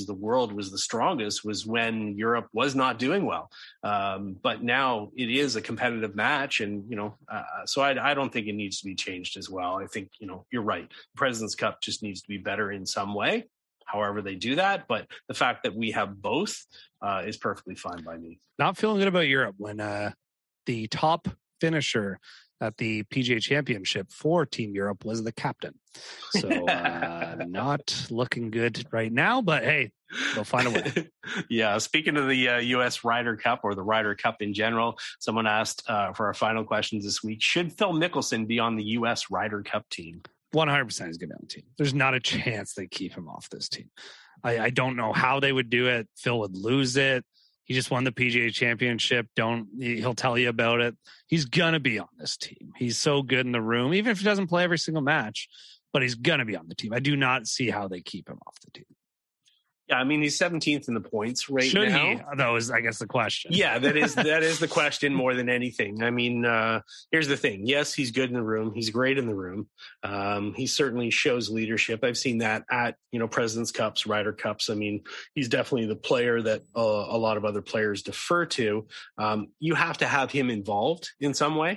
of the world was the strongest was when Europe was not doing well. Um, but now it is a competitive match. And, you know, uh, so I, I don't think it needs to be changed as well. I think, you know, you're right. President's Cup just needs to be better in some way, however they do that. But the fact that we have both uh, is perfectly fine by me. Not feeling good about Europe when uh, the top finisher at the P G A Championship for Team Europe was the captain. So uh, not looking good right now, but hey, they'll find a way. Yeah. Speaking of the uh, U S Ryder Cup or the Ryder Cup in general, someone asked uh, for our final questions this week, should Phil Mickelson be on the U S Ryder Cup team? one hundred percent he's going to be on the team. There's not a chance they keep him off this team. I, I don't know how they would do it. Phil would lose it. He just won the P G A Championship. Don't he'll tell you about it. He's gonna be on this team. He's so good in the room, even if he doesn't play every single match. But he's gonna be on the team. I do not see how they keep him off the team. Yeah, I mean he's seventeenth in the points right Should now. Should he? That was, I guess, the question. Yeah, that is that is the question more than anything. I mean, uh, here's the thing. Yes, he's good in the room. He's great in the room. Um, he certainly shows leadership. I've seen that at you know President's Cups, Ryder Cups. I mean, he's definitely the player that uh, a lot of other players defer to. Um, you have to have him involved in some way.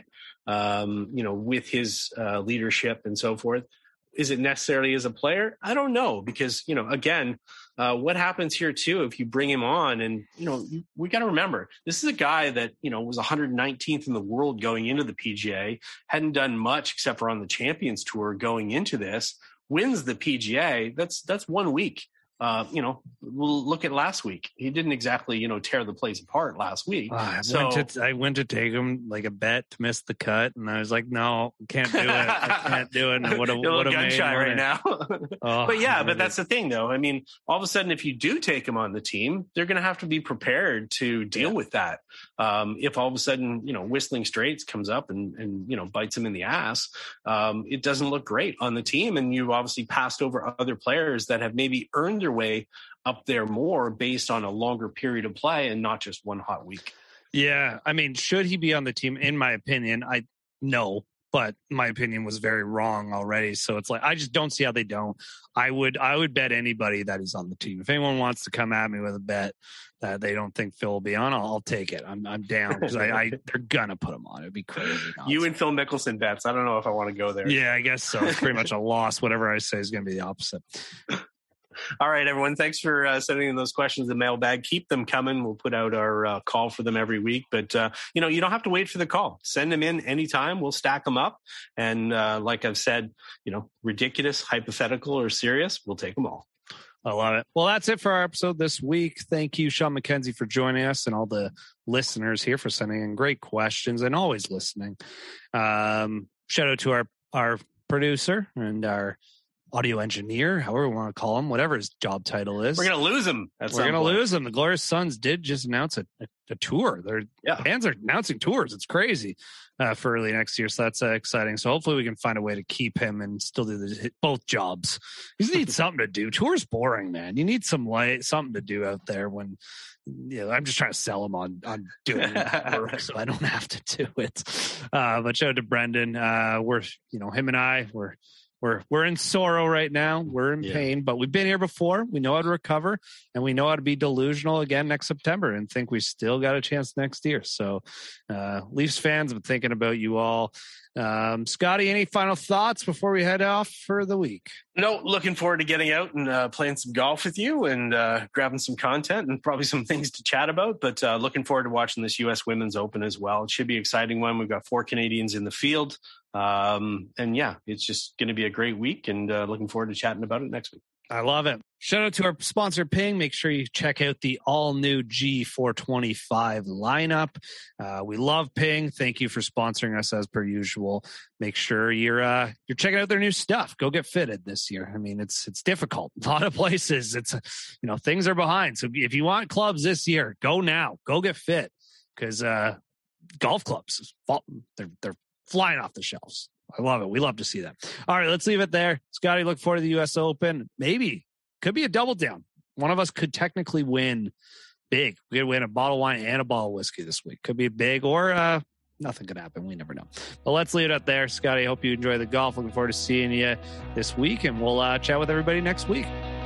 Um, you know, with his uh, leadership and so forth. Is it necessarily as a player? I don't know because, you know, again, uh, what happens here too, if you bring him on and, you know, we got to remember, this is a guy that, you know, was one hundred nineteenth in the world going into the P G A, hadn't done much except for on the Champions Tour going into this, wins the P G A. That's, that's one week. Uh, you know, we'll look at last week. He didn't exactly, you know, tear the place apart last week. Uh, I, so, went to, I went to take him like a bet to miss the cut, and I was like, "No, can't do it. I can't do it." And what a what a gun shy right now. Oh, but yeah, but that's the thing, though. I mean, all of a sudden, if you do take him on the team, they're going to have to be prepared to deal yeah. with that. Um, if all of a sudden, you know, Whistling Straits comes up and and you know bites him in the ass, um, it doesn't look great on the team, and you've obviously passed over other players that have maybe earned their way up there more based on a longer period of play and not just one hot week. Yeah. I mean, should he be on the team? In my opinion, I no, but my opinion was very wrong already. So it's like, I just don't see how they don't. I would, I would bet anybody that is on the team. If anyone wants to come at me with a bet that they don't think Phil will be on, I'll, I'll take it. I'm, I'm down because I, I, they're going to put him on. It'd be crazy. You and Phil Mickelson bets. I don't know if I want to go there. Yeah, I guess so. It's pretty much a loss. Whatever I say is going to be the opposite. All right, everyone. Thanks for uh, sending in those questions in the mailbag. Keep them coming. We'll put out our uh, call for them every week. But, uh, you know, you don't have to wait for the call. Send them in anytime. We'll stack them up. And uh, like I've said, you know, ridiculous, hypothetical, or serious, we'll take them all. I love it. Well, that's it for our episode this week. Thank you, Sean McKenzie, for joining us and all the listeners here for sending in great questions and always listening. Um, shout out to our, our producer and our audio engineer, however we want to call him, whatever his job title is. We're going to lose him. We're going to lose him. The Glorious Sons did just announce a, a, a tour. Their yeah. bands are announcing tours. It's crazy uh, for early next year. So that's uh, exciting. So hopefully we can find a way to keep him and still do the, both jobs. You need something to do. Tour's boring, man. You need some light, something to do out there when, you know, I'm just trying to sell him on, on doing work so I don't have to do it. Uh, but shout out to Brendan. Uh, we're, you know, him and I, we're, We're we're in sorrow right now. We're in yeah. pain, but we've been here before. We know how to recover, and we know how to be delusional again next September and think we still got a chance next year. So, uh, Leafs fans, I'm thinking about you all. Um, Scotty, any final thoughts before we head off for the week? No, looking forward to getting out and uh, playing some golf with you and uh, grabbing some content and probably some things to chat about. But uh, looking forward to watching this U S Women's Open as well. It should be an exciting one. We've got four Canadians in the field. Um, and yeah, it's just going to be a great week and uh, looking forward to chatting about it next week. I love it. Shout out to our sponsor, Ping. Make sure you check out the all-new G four twenty-five lineup. Uh, we love Ping. Thank you for sponsoring us as per usual. Make sure you're uh, you're checking out their new stuff. Go get fitted this year. I mean, it's it's difficult. A lot of places, it's you know things are behind. So if you want clubs this year, go now. Go get fit because uh, golf clubs they're they're flying off the shelves. I love it. We love to see that. All right, let's leave it there. Scotty, look forward to the U S Open. Maybe. Could be a double down. One of us could technically win big. We could win a bottle of wine and a bottle of whiskey this week. Could be big or uh, nothing could happen. We never know. But let's leave it up there. Scotty, I hope you enjoy the golf. Looking forward to seeing you this week, and we'll uh, chat with everybody next week.